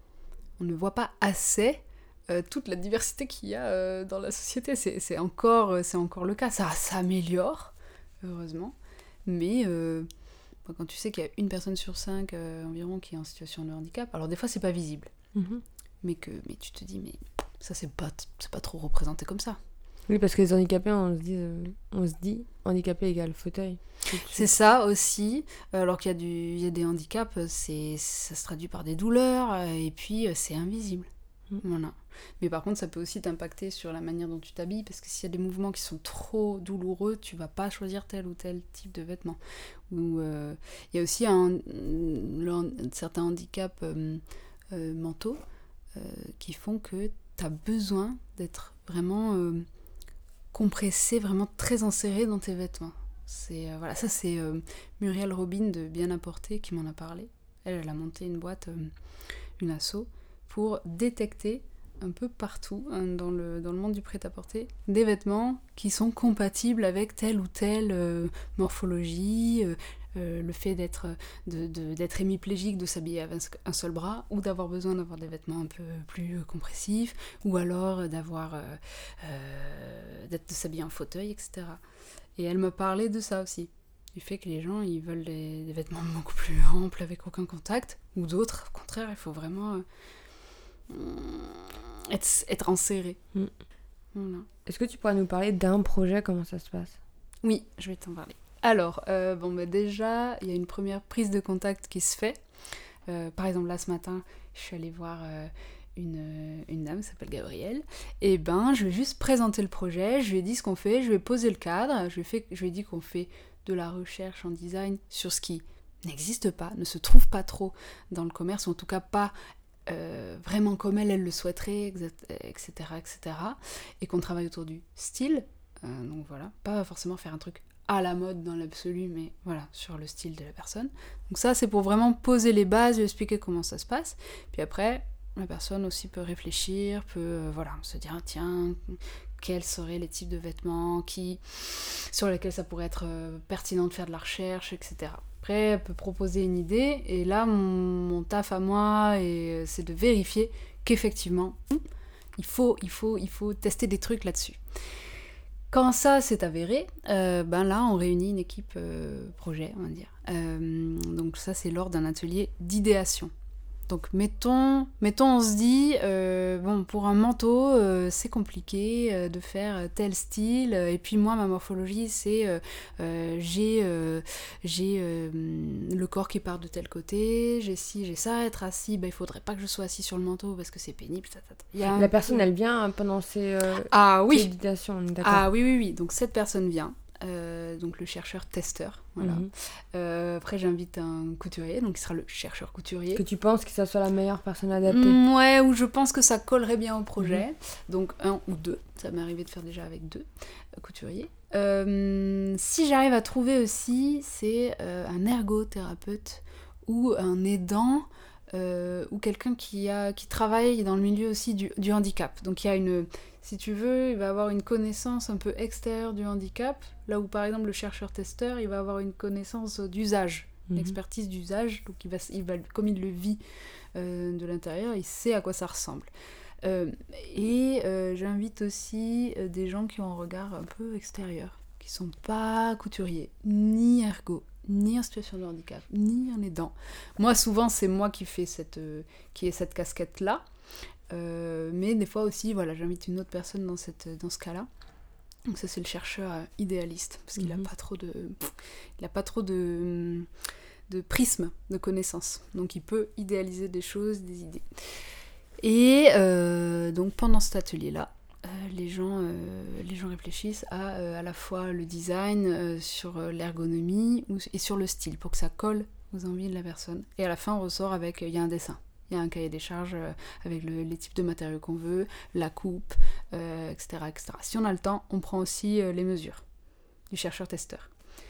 on ne voit pas assez euh, toute la diversité qu'il y a euh, dans la société. C'est, c'est, encore, c'est encore le cas. Ça s'améliore, heureusement. Mais euh, quand tu sais qu'il y a une personne sur cinq euh, environ qui est en situation de handicap, alors des fois, c'est pas visible. Mm-hmm. Mais, que, mais tu te dis, mais ça, c'est pas, c'est pas trop représenté comme ça. Oui, parce que les handicapés, on se dit, euh, on se dit handicapé égale fauteuil. C'est ça aussi. Alors qu'il y a, du, il y a des handicaps, c'est, ça se traduit par des douleurs, et puis c'est invisible. Mmh. Voilà. Mais par contre, ça peut aussi t'impacter sur la manière dont tu t'habilles, parce que s'il y a des mouvements qui sont trop douloureux, tu vas pas choisir tel ou tel type de vêtements. Ou euh, il y a aussi un, le, certains handicaps euh, euh, mentaux euh, qui font que tu as besoin d'être vraiment... Euh, compressé, vraiment très inséré dans tes vêtements. C'est, euh, voilà, ça c'est euh, Muriel Robin de Bien Apporté qui m'en a parlé. Elle, elle a monté une boîte, euh, une asso, pour détecter un peu partout hein, dans, le, dans le monde du prêt-à-porter des vêtements qui sont compatibles avec telle ou telle euh, morphologie, euh, euh, le fait d'être, de, de, d'être hémiplégique, de s'habiller avec un seul bras, ou d'avoir besoin d'avoir des vêtements un peu plus compressifs, ou alors d'avoir, euh, euh, d'être, de s'habiller en fauteuil, et cetera. Et elle me parlait de ça aussi, du fait que les gens ils veulent des, des vêtements beaucoup plus amples avec aucun contact, ou d'autres, au contraire, il faut vraiment euh, être, être enserré. Mm. Voilà. Est-ce que tu pourrais nous parler d'un projet, comment ça se passe ? Oui, je vais t'en parler. Alors, euh, bon, bah déjà, il y a une première prise de contact qui se fait. Euh, par exemple, là, ce matin, je suis allée voir euh, une, une dame qui s'appelle Gabrielle. Et ben, je vais juste présenter le projet, je lui ai dit ce qu'on fait, je lui ai posé le cadre, je lui ai, fait, je lui ai dit qu'on fait de la recherche en design sur ce qui n'existe pas, ne se trouve pas trop dans le commerce, ou en tout cas pas euh, vraiment comme elle, elle le souhaiterait, et cetera, et cetera. Et qu'on travaille autour du style. Euh, donc voilà, pas forcément faire un truc à la mode dans l'absolu, mais voilà, sur le style de la personne. Donc ça, c'est pour vraiment poser les bases, lui expliquer comment ça se passe. Puis après, la personne aussi peut réfléchir, peut euh, voilà, se dire, tiens, quels seraient les types de vêtements qui, sur lesquels ça pourrait être euh, pertinent de faire de la recherche, et cetera. Après, elle peut proposer une idée, et là, mon, mon taf à moi, et, c'est de vérifier qu'effectivement, il faut, il faut, il faut tester des trucs là-dessus. Quand ça s'est avéré, euh, ben là, on réunit une équipe euh, projet, on va dire. Euh, donc ça, c'est lors d'un atelier d'idéation. Donc mettons, mettons on se dit, euh, bon, pour un manteau, euh, c'est compliqué euh, de faire tel style, et puis moi, ma morphologie, c'est, euh, euh, j'ai, euh, j'ai euh, le corps qui part de tel côté, j'ai ci, j'ai ça, être assis, ben, il faudrait pas que je sois assis sur le manteau parce que c'est pénible. Il y a La un... personne, elle vient pendant ses euh, ah, oui. méditations, d'accord. Ah oui, oui, oui, donc cette personne vient. Euh, donc le chercheur testeur, voilà. Mm-hmm. Euh, après j'invite un couturier, donc il sera le chercheur couturier. Que tu penses que ça soit la meilleure personne adaptée? Mmh, ouais, ou je pense que ça collerait bien au projet. Mm-hmm. Donc un ou deux, ça m'est arrivé de faire déjà avec deux euh, couturiers. Euh, si j'arrive à trouver aussi, c'est euh, un ergothérapeute ou un aidant euh, ou quelqu'un qui, a, qui travaille dans le milieu aussi du, du handicap. Donc il y a une, si tu veux, il va avoir une connaissance un peu extérieure du handicap, là où par exemple le chercheur-testeur, il va avoir une connaissance d'usage, mmh. l'expertise d'usage, donc il va, il va, comme il le vit euh, de l'intérieur, il sait à quoi ça ressemble. Euh, et euh, j'invite aussi euh, des gens qui ont un regard un peu extérieur, qui sont pas couturiers, ni ergo, ni en situation de handicap, ni en aidant. Moi, souvent, c'est moi qui fais cette, euh, qui ai cette casquette-là, euh, mais des fois aussi, voilà, j'invite une autre personne dans, cette, dans ce cas-là. Donc ça, c'est le chercheur euh, idéaliste, parce qu'il n'a mmh. pas trop de, pff, il a pas trop de, de prisme de connaissances, donc il peut idéaliser des choses, des idées. Et euh, donc pendant cet atelier-là, euh, les, gens, euh, les gens réfléchissent à euh, à la fois le design, euh, sur euh, l'ergonomie ou, et sur le style, pour que ça colle aux envies de la personne. Et à la fin, on ressort avec, il y a un dessin, il y a un cahier des charges euh, avec le, les types de matériaux qu'on veut, la coupe, euh, et cetera, et cetera. Si on a le temps, on prend aussi euh, les mesures du chercheur-testeur.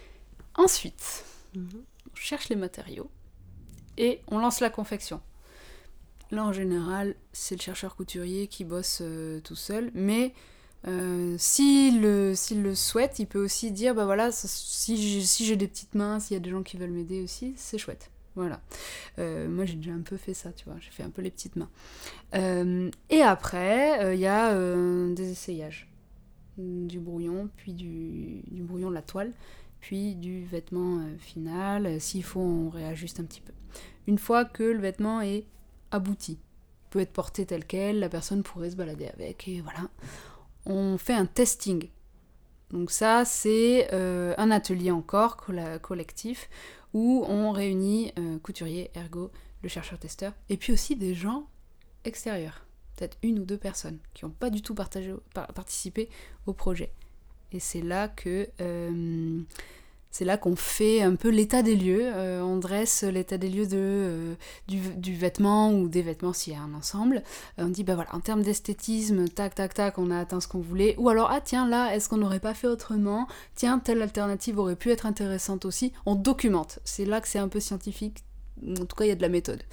Ensuite, mm-hmm. on cherche les matériaux et on lance la confection. Là, en général, c'est le chercheur couturier qui bosse euh, tout seul, mais euh, s'il, le, s'il le souhaite, il peut aussi dire, bah voilà, si j'ai, si j'ai des petites mains, s'il y a des gens qui veulent m'aider aussi, c'est chouette. Voilà. Euh, moi, j'ai déjà un peu fait ça, tu vois, j'ai fait un peu les petites mains. Euh, et après, il euh, y a euh, des essayages. Du brouillon, puis du, du brouillon de la toile, puis du vêtement euh, final. S'il faut, on réajuste un petit peu. Une fois que le vêtement est abouti, il peut être porté tel quel, la personne pourrait se balader avec, et voilà. On fait un testing. Donc ça, c'est euh, un atelier encore coll- collectif où on réunit euh, couturier, ergo, le chercheur-testeur, et puis aussi des gens extérieurs, peut-être une ou deux personnes qui n'ont pas du tout partagé, par, participé au projet. Et c'est là que euh, c'est là qu'on fait un peu l'état des lieux, euh, on dresse l'état des lieux de, euh, du, du vêtement ou des vêtements s'il y a un ensemble. Euh, on dit, bah voilà, en termes d'esthétisme, tac, tac, tac, on a atteint ce qu'on voulait. Ou alors, ah tiens, là, est-ce qu'on n'aurait pas fait autrement ? Tiens, telle alternative aurait pu être intéressante aussi. On documente, c'est là que c'est un peu scientifique, en tout cas, il y a de la méthode.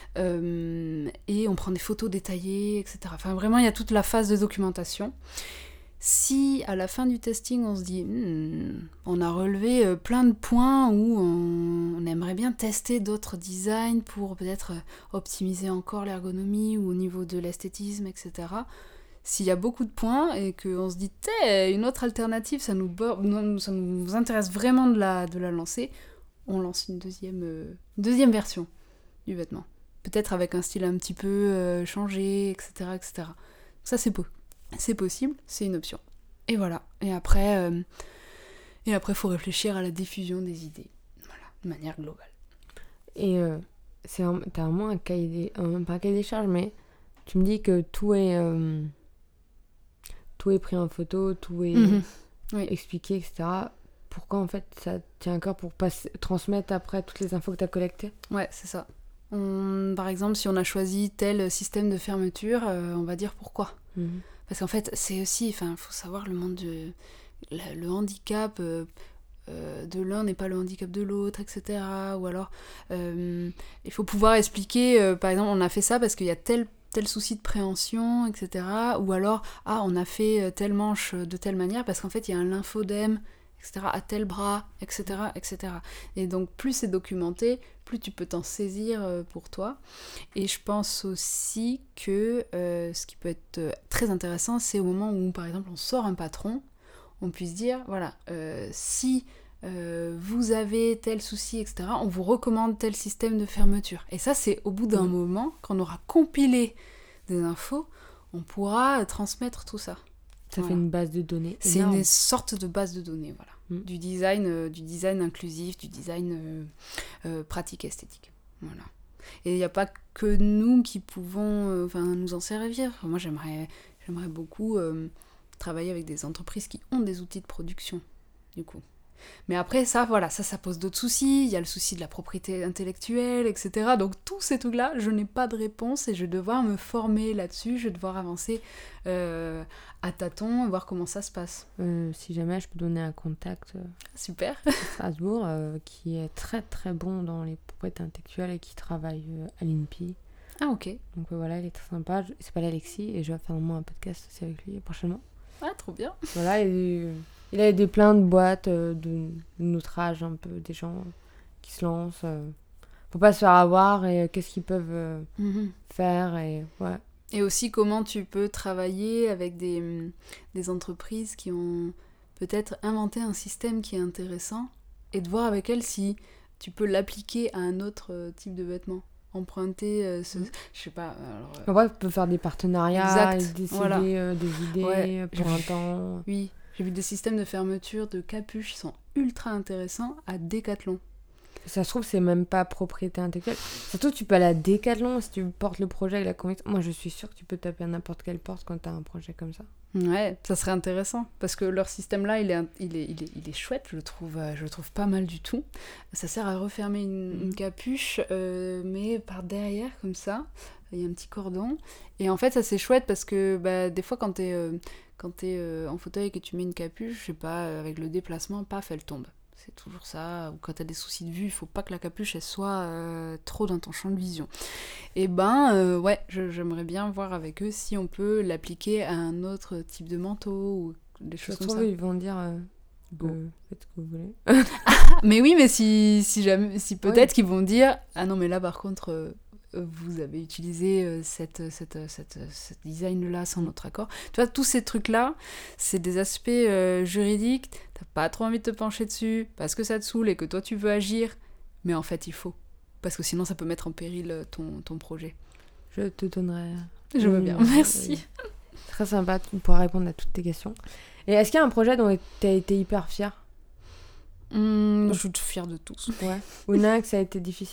Euh, et on prend des photos détaillées, et cetera. Enfin, vraiment, il y a toute la phase de documentation. Si à la fin du testing on se dit hmm, on a relevé euh, plein de points où on, on aimerait bien tester d'autres designs pour peut-être euh, optimiser encore l'ergonomie ou au niveau de l'esthétisme, et cetera. S'il y a beaucoup de points et qu'on se dit une autre alternative, ça nous, ça nous intéresse vraiment de la, de la lancer, on lance une deuxième, euh, deuxième version du vêtement. Peut-être avec un style un petit peu euh, changé, et cetera, et cetera. Ça c'est beau. C'est possible, c'est une option. Et voilà. Et après, euh, et après, faut réfléchir à la diffusion des idées. Voilà, de manière globale. Et euh, c'est un, t'as vraiment un cahier des, un, pas un cahier des charges, mais tu me dis que tout est, euh, tout est pris en photo, tout est mm-hmm. oui. expliqué, et cetera. Pourquoi en fait ça tient à cœur pour passer, transmettre après toutes les infos que t'as collectées ? Ouais, c'est ça. On, par exemple, si on a choisi tel système de fermeture, euh, on va dire pourquoi. Mm-hmm. Parce qu'en fait, c'est aussi, enfin, il faut savoir le monde de le, le handicap euh, euh, de l'un n'est pas le handicap de l'autre, et cetera. Ou alors, euh, il faut pouvoir expliquer, euh, par exemple, on a fait ça parce qu'il y a tel, tel souci de préhension, et cetera. Ou alors, ah, on a fait telle manche de telle manière parce qu'en fait, il y a un lymphodème, et cetera, à tel bras, et cetera, et cetera. Et donc, plus c'est documenté, plus tu peux t'en saisir euh, pour toi. Et je pense aussi que euh, ce qui peut être euh, très intéressant, c'est au moment où, par exemple, on sort un patron, on puisse dire, voilà, euh, si euh, vous avez tel souci, et cetera, on vous recommande tel système de fermeture. Et ça, c'est au bout d'un mmh. moment, quand on aura compilé des infos, on pourra transmettre tout ça. Ça voilà. fait une base de données C'est énorme. Une sorte de base de données, voilà. Mmh. Du design, euh, du design inclusif, du design euh, euh, pratique et esthétique. Voilà. Et il n'y a pas que nous qui pouvons euh, nous en servir. Moi, j'aimerais, j'aimerais beaucoup euh, travailler avec des entreprises qui ont des outils de production, du coup. Mais après, ça, voilà, ça, ça pose d'autres soucis. Il y a le souci de la propriété intellectuelle, et cetera. Donc, tous ces trucs-là, je n'ai pas de réponse et je vais devoir me former là-dessus. Je vais devoir avancer euh, à tâtons et voir comment ça se passe. Euh, si jamais, je peux donner un contact euh, Super. à Strasbourg euh, qui est très très bon dans les propriétés intellectuelles et qui travaille euh, à l'I N P I. Ah, ok. Donc euh, voilà, il est très sympa. Il s'appelle Alexis et je vais faire un podcast aussi avec lui prochainement. Ah, trop bien. Voilà, il, il a aidé plein de boîtes euh, de, de notre âge, un peu, des gens qui se lancent. Euh, faut pas se faire avoir et euh, qu'est-ce qu'ils peuvent euh, mm-hmm. faire. Et, ouais. et aussi comment tu peux travailler avec des, des entreprises qui ont peut-être inventé un système qui est intéressant et de voir avec elles si tu peux l'appliquer à un autre type de vêtement. Emprunter euh, ce... je sais pas alors, euh... en vrai, on peut faire des partenariats et décider voilà. euh, des idées ouais, pour un temps. Oui, j'ai vu des systèmes de fermeture de capuches qui sont ultra intéressants à Decathlon. Ça se trouve, c'est même pas propriété intellectuelle. Surtout, tu peux aller à Decathlon si tu portes le projet avec la conviction. Moi, je suis sûre que tu peux taper à n'importe quelle porte quand t'as un projet comme ça. Ouais, ça serait intéressant. Parce que leur système-là, il est, il est, il est, il est chouette, je le, trouve, je le trouve pas mal du tout. Ça sert à refermer une, mmh. une capuche, euh, mais par derrière, comme ça. Il y a un petit cordon. Et en fait, ça, c'est chouette parce que bah, des fois, quand t'es, euh, quand t'es euh, en fauteuil et que tu mets une capuche, je sais pas, avec le déplacement, paf, elle tombe. C'est toujours ça, ou quand t'as des soucis de vue, il faut pas que la capuche elle soit euh, trop dans ton champ de vision. Et ben, euh, ouais, je, j'aimerais bien voir avec eux si on peut l'appliquer à un autre type de manteau ou des choses comme ça. Ils vont dire, euh, go. Euh, faites ce que vous voulez. ah, mais oui, mais si, si, jamais, si peut-être oui. qu'ils vont dire, ah non, mais là par contre, euh, vous avez utilisé euh, cette, cette, cette, cette design-là sans notre accord. Tu vois, tous ces trucs-là, c'est des aspects euh, juridiques, t'as pas trop envie de te pencher dessus, parce que ça te saoule et que toi tu veux agir, mais en fait il faut. Parce que sinon ça peut mettre en péril ton, ton projet. Je te donnerai... Je veux bien, merci. Oui. Très sympa, tu pourras répondre à toutes tes questions. Et est-ce qu'il y a un projet dont t'as été hyper fière ? Mmh, je suis fière de tous. Ouais. Ou il y en a un que ça a été difficile ?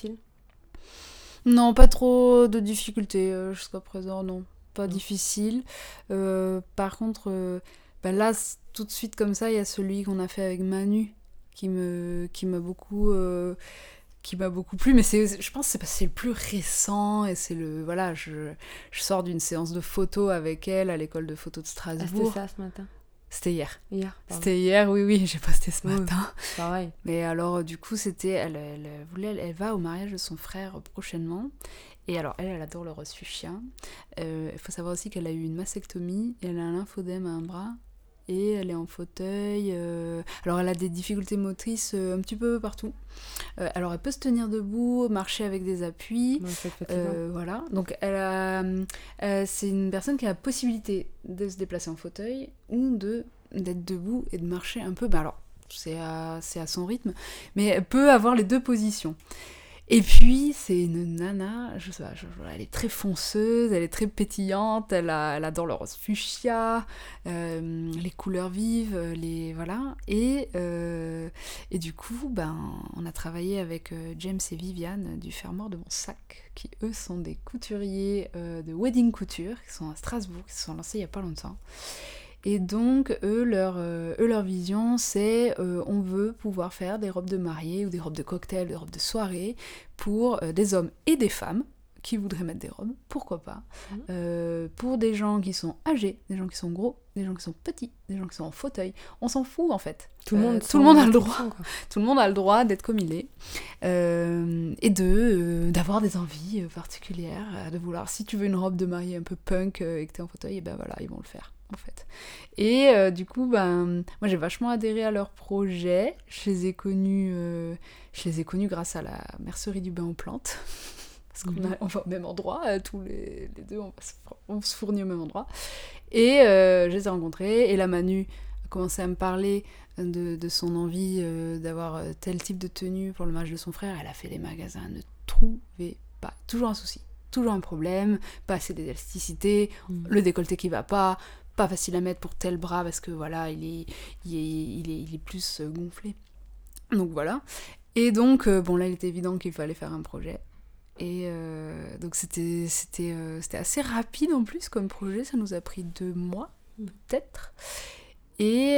Non, pas trop de difficultés euh, jusqu'à présent, non. Pas non. difficile. Euh, par contre, euh, bah là, tout de suite comme ça, il y a celui qu'on a fait avec Manu qui, me, qui m'a beaucoup... Euh, qui m'a beaucoup plu, mais c'est, je pense que c'est, c'est le plus récent, et c'est le... Voilà, je, je sors d'une séance de photo avec elle à l'école de photo de Strasbourg. Ah, c'était ça ce matin ? C'était hier. Hier, C'était hier, oui, oui, j'ai posté ce oui, matin. Pareil. Mais alors, du coup, c'était... Elle, elle, voulait, elle, elle va au mariage de son frère prochainement. Et alors, elle, elle adore le rose fuchsia. Il euh, faut savoir aussi qu'elle a eu une mastectomie, et elle a un lymphodème à un bras. Et elle est en fauteuil. Euh... Alors, elle a des difficultés motrices euh, un petit peu partout. Euh, alors, elle peut se tenir debout, marcher avec des appuis. Ouais, c'est euh, voilà. Donc, elle a, euh, c'est une personne qui a la possibilité de se déplacer en fauteuil ou de, d'être debout et de marcher un peu. Bah, alors, c'est à, c'est à son rythme. Mais elle peut avoir les deux positions. Et puis, c'est une nana, je sais pas, je, elle est très fonceuse, elle est très pétillante, elle, a, elle adore le rose fuchsia, euh, les couleurs vives, les, voilà. Et, euh, et du coup, ben, on a travaillé avec euh, James et Viviane du Fermoir de Monsac, qui eux sont des couturiers euh, de wedding couture, qui sont à Strasbourg, qui se sont lancés il y a pas longtemps. Et donc, eux, leur, euh, eux, leur vision, c'est euh, on veut pouvoir faire des robes de mariée ou des robes de cocktail, des robes de soirée pour euh, des hommes et des femmes qui voudraient mettre des robes, pourquoi pas, mmh. euh, pour des gens qui sont âgés, des gens qui sont gros, des gens qui sont petits, des gens qui sont en fauteuil. On s'en fout, en fait. Tout le monde, euh, tout le monde a le droit. Quoi. Tout le monde a le droit d'être comme il est. Euh, et de, euh, d'avoir des envies particulières, de vouloir, si tu veux une robe de mariée un peu punk euh, et que t'es en fauteuil, et ben voilà, ils vont le faire. En fait. Et euh, du coup, ben, moi j'ai vachement adhéré à leur projet. Je les ai connus, euh, je les ai connus grâce à la mercerie du bain aux plantes. Parce qu'on a, on va au même endroit, euh, tous les, les deux, on, va se, on se fournit au même endroit. Et euh, je les ai rencontrés. Et la Manu a commencé à me parler de, de son envie euh, d'avoir tel type de tenue pour le mariage de son frère. Elle a fait les magasins, ne trouvait pas. Toujours un souci, toujours un problème, pas assez d'élasticité, mmh. le décolleté qui va pas. Pas facile à mettre pour tel bras parce que voilà, il est, il est, il est, il est plus gonflé. Donc voilà. Et donc, euh, bon là, il était évident qu'il fallait faire un projet. Et euh, donc c'était, c'était, euh, c'était assez rapide en plus comme projet, ça nous a pris deux mois, peut-être. Et,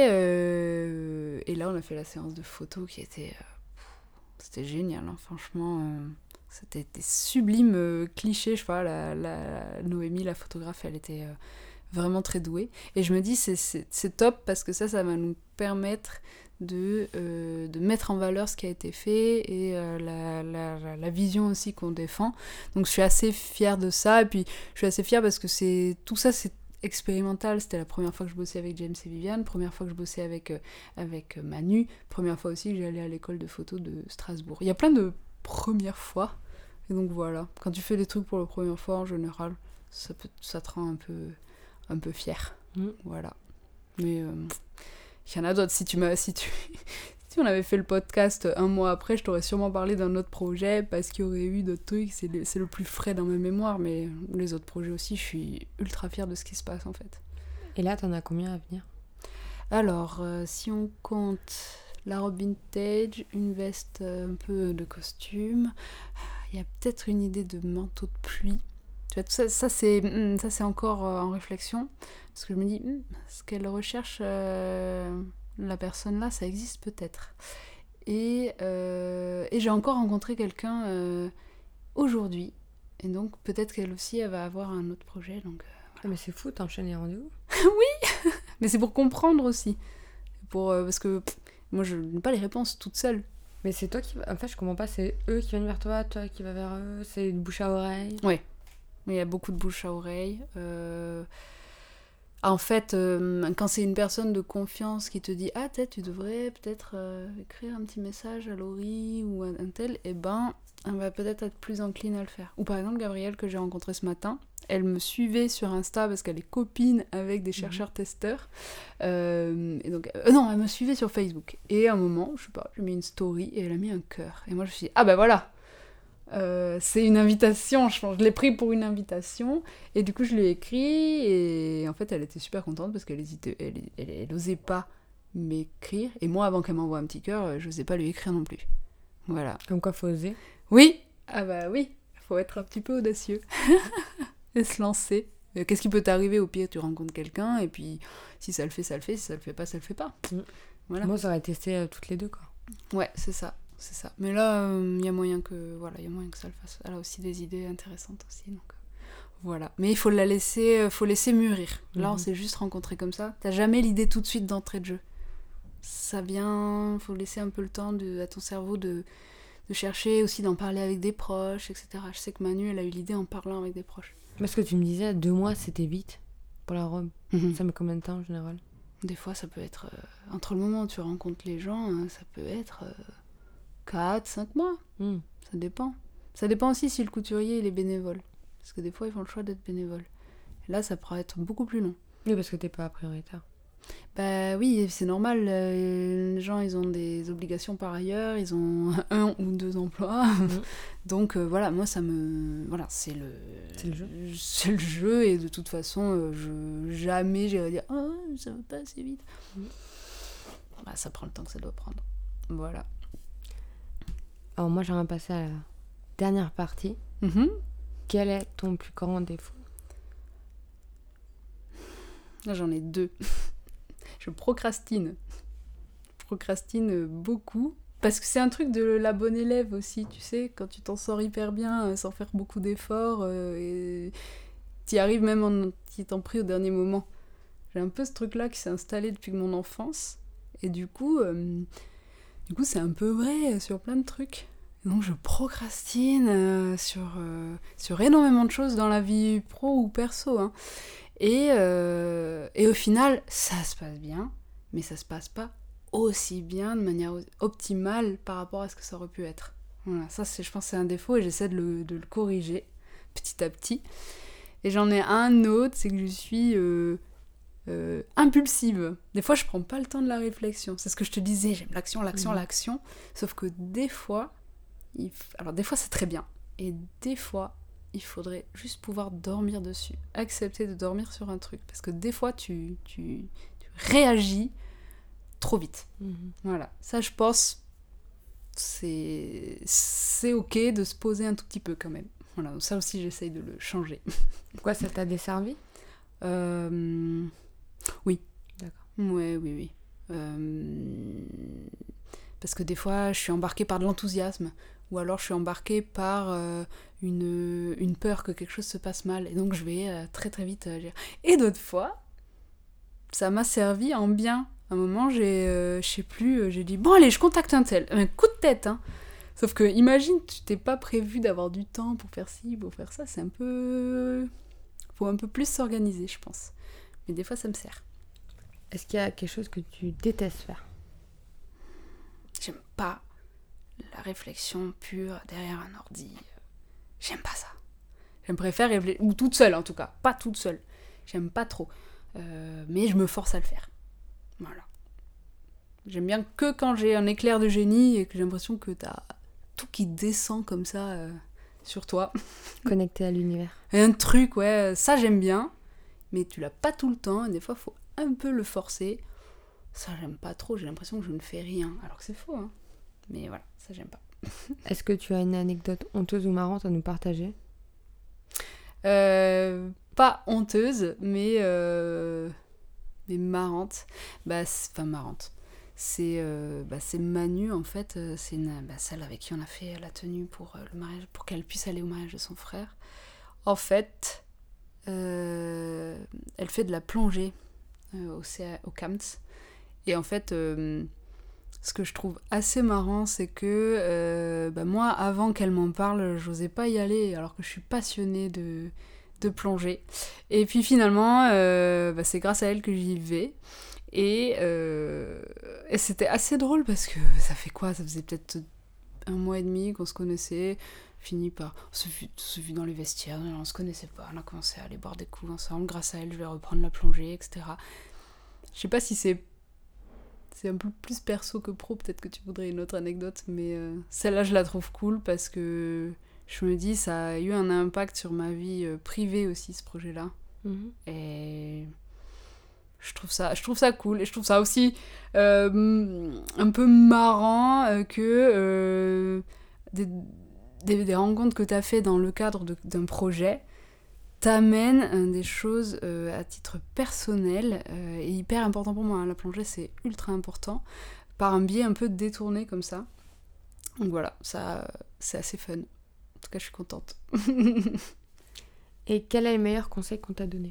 euh, et là, on a fait la séance de photos qui était... Euh, c'était génial, hein, franchement. Euh, c'était des sublimes euh, clichés. Je sais pas, la, la, Noémie, la photographe, elle était euh, vraiment très douée. Et je me dis, c'est, c'est, c'est top parce que ça, ça va nous permettre de, euh, de mettre en valeur ce qui a été fait et euh, la, la, la vision aussi qu'on défend. Donc je suis assez fière de ça. Et puis je suis assez fière parce que c'est, tout ça, c'est expérimental. C'était la première fois que je bossais avec James et Viviane, première fois que je bossais avec, euh, avec Manu, première fois aussi que j'allais à l'école de photo de Strasbourg. Il y a plein de premières fois. Et donc voilà, quand tu fais des trucs pour la première fois, en général, ça, peut, ça te rend un peu, un peu fier. Mmh. Voilà. Mais il euh, y en a d'autres. Si, tu m'as, si, tu, si on avait fait le podcast un mois après, je t'aurais sûrement parlé d'un autre projet parce qu'il y aurait eu d'autres trucs. C'est le, c'est le plus frais dans ma mémoire, mais les autres projets aussi, je suis ultra fière de ce qui se passe en fait. Et là, t'en as combien à venir ? Alors, euh, si on compte la robe vintage, une veste euh, un peu de costume, il y a peut-être une idée de manteau de pluie. Tu vois, tout ça, ça, c'est, ça c'est encore euh, en réflexion, parce que je me dis, hmm, ce qu'elle recherche, euh, la personne là, ça existe peut-être. Et, euh, et j'ai encore rencontré quelqu'un euh, aujourd'hui, et donc peut-être qu'elle aussi, elle va avoir un autre projet. Donc, euh, voilà. Mais c'est fou, t'enchaînes les rendez-vous. Oui, mais c'est pour comprendre aussi, pour, euh, parce que pff, moi je n'ai pas les réponses toute seule. Mais c'est toi qui... En fait, je comprends pas, c'est eux qui viennent vers toi, toi qui vas vers eux, c'est une bouche à oreille. Ouais, mais il y a beaucoup de bouche à oreille. Euh... En fait, euh, quand c'est une personne de confiance qui te dit « Ah, peut-être tu devrais peut-être euh, écrire un petit message à Laurie ou à un tel », eh ben, elle va peut-être être plus encline à le faire. Ou par exemple, Gabrielle, que j'ai rencontrée ce matin, elle me suivait sur Insta parce qu'elle est copine avec des chercheurs-testeurs. Euh, et donc, euh, non, elle me suivait sur Facebook. Et à un moment, je sais pas, j'ai mis une story et elle a mis un cœur. Et moi, je me suis dit, ah ben voilà, euh, c'est une invitation. Je, je l'ai pris pour une invitation. Et du coup, je lui ai écrit. Et en fait, elle était super contente parce qu'elle hésitait, elle, elle, elle, elle osait pas m'écrire. Et moi, avant qu'elle m'envoie un petit cœur, je n'osais pas lui écrire non plus. Voilà. Comme quoi, faut oser. Oui, ah bah oui, faut être un petit peu audacieux. Et se lancer. Qu'est-ce qui peut t'arriver? Au pire, tu rencontres quelqu'un, et puis si ça le fait, ça le fait, si ça le fait pas, ça le fait pas. Mmh. Voilà. Moi, ça aurait testé euh, toutes les deux, quoi. Ouais, c'est ça, c'est ça. Mais là, il euh, y a moyen que, voilà, y a moyen que ça le fasse. Elle a aussi des idées intéressantes aussi, donc euh, voilà. Mais il faut la laisser, euh, faut laisser mûrir. Là, mmh. on s'est juste rencontrés comme ça. T'as jamais l'idée tout de suite d'entrée de jeu. Ça vient, faut laisser un peu le temps de, à ton cerveau de, de chercher, aussi d'en parler avec des proches, et cetera. Je sais que Manu, elle a eu l'idée en parlant avec des proches. Parce que tu me disais, deux mois, c'était vite pour la robe. Mmh. Ça met combien de temps en général? Des fois, ça peut être... Euh, entre le moment où tu rencontres les gens, euh, ça peut être euh, quatre, cinq mois. Mmh. Ça dépend. Ça dépend aussi si le couturier, il est bénévole. Parce que des fois, ils font le choix d'être bénévole. Et là, ça pourrait être beaucoup plus long. Oui, parce que t'es pas prioritaire. Bah oui, c'est normal. Euh, les gens, ils ont des obligations par ailleurs. Ils ont un ou deux emplois. Mmh. Donc euh, voilà, moi, ça me... Voilà, c'est le... C'est le jeu. C'est le jeu. Et de toute façon, euh, je... jamais j'irai dire « Oh, ça va pas assez vite. Mmh. » Bah, ça prend le temps que ça doit prendre. Voilà. Alors moi, j'aimerais passer à la dernière partie. Mmh. Quel est ton plus grand défaut? Là, j'en ai deux. Je procrastine. Je procrastine beaucoup. Parce que c'est un truc de la bonne élève aussi, tu sais, quand tu t'en sors hyper bien, euh, sans faire beaucoup d'efforts, euh, et t'y arrives même en t'y étant pris au dernier moment. J'ai un peu ce truc-là qui s'est installé depuis mon enfance. Et du coup, euh, du coup c'est un peu vrai sur plein de trucs. Et donc je procrastine euh, sur, euh, sur énormément de choses dans la vie pro ou perso, hein. Et, euh, et au final, ça se passe bien, mais ça se passe pas aussi bien, de manière optimale par rapport à ce que ça aurait pu être. Voilà, ça, c'est, je pense que c'est un défaut et j'essaie de le, de le corriger petit à petit. Et j'en ai un autre, c'est que je suis euh, euh, impulsive. Des fois, je prends pas le temps de la réflexion. C'est ce que je te disais, j'aime l'action, l'action, mmh. l'action. Sauf que des fois, il... alors des fois, c'est très bien. Et des fois... il faudrait juste pouvoir dormir dessus, accepter de dormir sur un truc, parce que des fois tu, tu, tu réagis trop vite. Mmh. Voilà, ça je pense c'est, c'est ok de se poser un tout petit peu quand même. Voilà, ça aussi j'essaye de le changer. Quoi, ça t'a desservi? euh, Oui. D'accord. Ouais, oui, oui. Euh... Parce que des fois, je suis embarquée par de l'enthousiasme, ou alors je suis embarquée par euh, une, une peur que quelque chose se passe mal, et donc je vais euh, très très vite agir. Et d'autres fois, ça m'a servi en bien. À un moment, j'ai, euh, je sais plus, euh, j'ai dit, bon allez, je contacte un tel. Un coup de tête, hein. Sauf que, imagine, tu t'es pas prévu d'avoir du temps pour faire ci, pour faire ça, c'est un peu... Faut un peu plus s'organiser, je pense. Mais des fois, ça me sert. Est-ce qu'il y a quelque chose que tu détestes faire ? J'aime pas la réflexion pure derrière un ordi. J'aime pas ça. J'aime préfère réfléchir, ou toute seule en tout cas, pas toute seule. J'aime pas trop. Euh, mais je me force à le faire. Voilà. J'aime bien que quand j'ai un éclair de génie et que j'ai l'impression que t'as tout qui descend comme ça euh, sur toi. Connecté à l'univers. Et un truc, ouais, ça j'aime bien, mais tu l'as pas tout le temps, et des fois faut un peu le forcer. Ça j'aime pas trop, j'ai l'impression que je ne fais rien, alors que c'est faux, hein. Mais voilà, ça j'aime pas. Est-ce que tu as une anecdote honteuse ou marrante à nous partager ? euh, Pas honteuse, mais, euh, mais marrante. Bah, c'est, enfin marrante. C'est, euh, bah, c'est Manu, en fait, c'est une, bah, celle avec qui on a fait la tenue pour, euh, le mariage, pour qu'elle puisse aller au mariage de son frère. En fait, euh, elle fait de la plongée euh, au, C A, au Camps. Et en fait, euh, ce que je trouve assez marrant, c'est que euh, bah, moi, avant qu'elle m'en parle, j'osais pas y aller, alors que je suis passionnée de, de plongée. Et puis finalement, euh, bah, c'est grâce à elle que j'y vais. Et, euh, et c'était assez drôle parce que ça fait quoi ? Ça faisait peut-être un mois et demi qu'on se connaissait. Fini par... On se vit, on se vit dans les vestiaires, on se connaissait pas. On a commencé à aller boire des coups ensemble. Grâce à elle, je vais reprendre la plongée, et cetera. Je sais pas si c'est... C'est un peu plus perso que pro, peut-être que tu voudrais une autre anecdote, mais euh, celle-là, je la trouve cool parce que je me dis, ça a eu un impact sur ma vie euh, privée aussi, ce projet-là. Mm-hmm. Et... Je trouve, ça, je trouve ça cool, et je trouve ça aussi euh, un peu marrant euh, que euh, des, des, des rencontres que tu as fait dans le cadre de, d'un projet t'amènent euh, des choses euh, à titre personnel euh, et hyper important pour moi. Hein. La plongée, c'est ultra important, par un biais un peu détourné comme ça. Donc voilà, ça, c'est assez fun. En tout cas, je suis contente. Et quel est le meilleur conseil qu'on t'a donné ?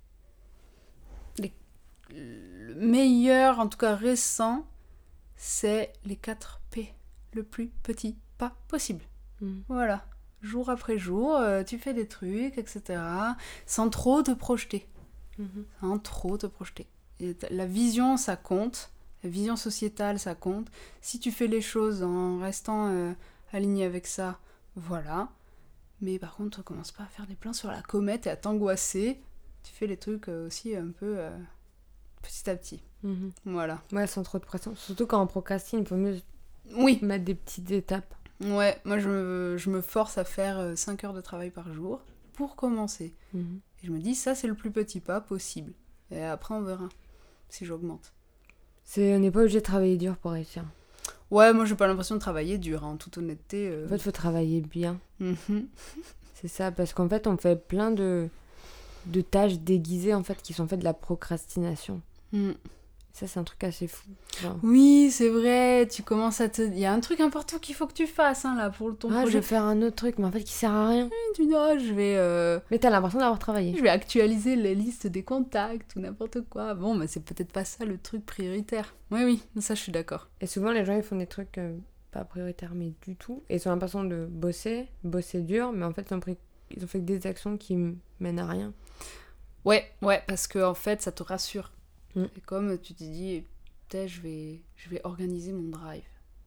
Le meilleur, en tout cas récent, c'est les quatre P. Le plus petit pas possible. Mmh. Voilà. Jour après jour, euh, tu fais des trucs, et cetera. Sans trop te projeter. Mmh. Sans trop te projeter. Et la vision, ça compte. La vision sociétale, ça compte. Si tu fais les choses en restant euh, aligné avec ça, voilà. Mais par contre, commence pas à faire des plans sur la comète et à t'angoisser. Tu fais les trucs euh, aussi un peu... Euh, petit à petit. Mmh. Voilà. Ouais, sans trop de pression. Surtout quand on procrastine, il faut mieux oui. mettre des petites étapes. Ouais, moi je me, je me force à faire cinq heures de travail par jour pour commencer. Mmh. Et je me dis, ça c'est le plus petit pas possible. Et après on verra si j'augmente. C'est, on n'est pas obligé de travailler dur pour réussir. Ouais, moi j'ai pas l'impression de travailler dur, hein, en toute honnêteté. Euh... En fait, il faut travailler bien. Mmh. C'est ça, parce qu'en fait, on fait plein de, de tâches déguisées en fait, qui sont faites de la procrastination. Mmh. Ça, c'est un truc assez fou. Genre. Oui, c'est vrai, tu commences à te... Il y a un truc important qu'il faut que tu fasses, hein, là, pour ton ah, projet. Je vais faire un autre truc, mais en fait, qui sert à rien. Oui, tu dis, oh, je vais... Euh... Mais t'as l'impression d'avoir travaillé. Je vais actualiser les listes des contacts ou n'importe quoi. Bon, mais c'est peut-être pas ça le truc prioritaire. Oui, oui, ça, je suis d'accord. Et souvent, les gens, ils font des trucs euh, pas prioritaires, mais du tout. Et ils ont l'impression de bosser, bosser dur, mais en fait, ils ont, pris... ils ont fait que des actions qui mènent à rien. Ouais, ouais, parce que en fait, ça te rassure. Mm. Et comme tu t'es dit, peut-être je vais, je vais organiser mon drive.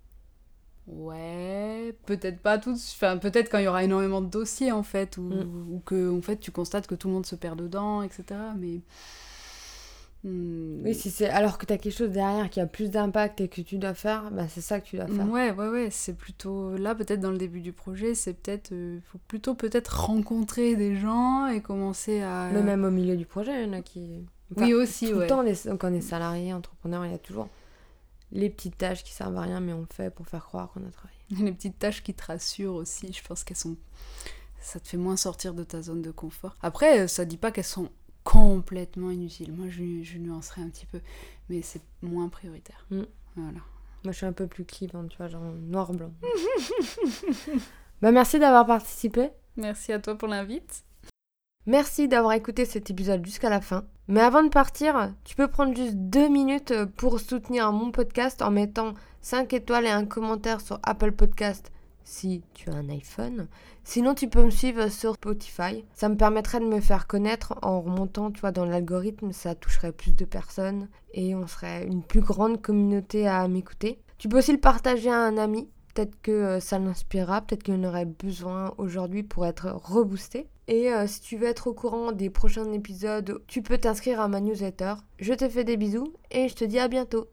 Ouais, peut-être pas tout, enfin peut-être quand il y aura énormément de dossiers en fait, ou, mm. ou que en fait tu constates que tout le monde se perd dedans, et cetera. Mais mm. oui, si c'est alors que t'as quelque chose derrière qui a plus d'impact et que tu dois faire, bah c'est ça que tu dois faire. Ouais, ouais, ouais, c'est plutôt là peut-être dans le début du projet, c'est peut-être, euh, faut plutôt peut-être rencontrer des gens et commencer à. Mais même au milieu du projet, il y en a qui. Enfin, oui aussi, tout ouais. le temps, les... quand on est salarié, entrepreneur, il y a toujours les petites tâches qui servent à rien, mais on le fait pour faire croire qu'on a travaillé. Les petites tâches qui te rassurent aussi, je pense qu'elles sont... Ça te fait moins sortir de ta zone de confort. Après, ça dit pas qu'elles sont complètement inutile. Moi, je, je nuancerais un petit peu, mais c'est moins prioritaire. Mm. Voilà. Moi, je suis un peu plus clivante, tu vois, genre noir-blanc. Bah, merci d'avoir participé. Merci à toi pour l'invite. Merci d'avoir écouté cet épisode jusqu'à la fin. Mais avant de partir, tu peux prendre juste deux minutes pour soutenir mon podcast en mettant cinq étoiles et un commentaire sur Apple Podcast si tu as un iPhone. Sinon, tu peux me suivre sur Spotify. Ça me permettrait de me faire connaître en remontant, tu vois, dans l'algorithme. Ça toucherait plus de personnes et on serait une plus grande communauté à m'écouter. Tu peux aussi le partager à un ami. Peut-être que ça l'inspirera, peut-être qu'il en aurait besoin aujourd'hui pour être reboosté. Et euh, si tu veux être au courant des prochains épisodes, tu peux t'inscrire à ma newsletter. Je te fais des bisous et je te dis à bientôt.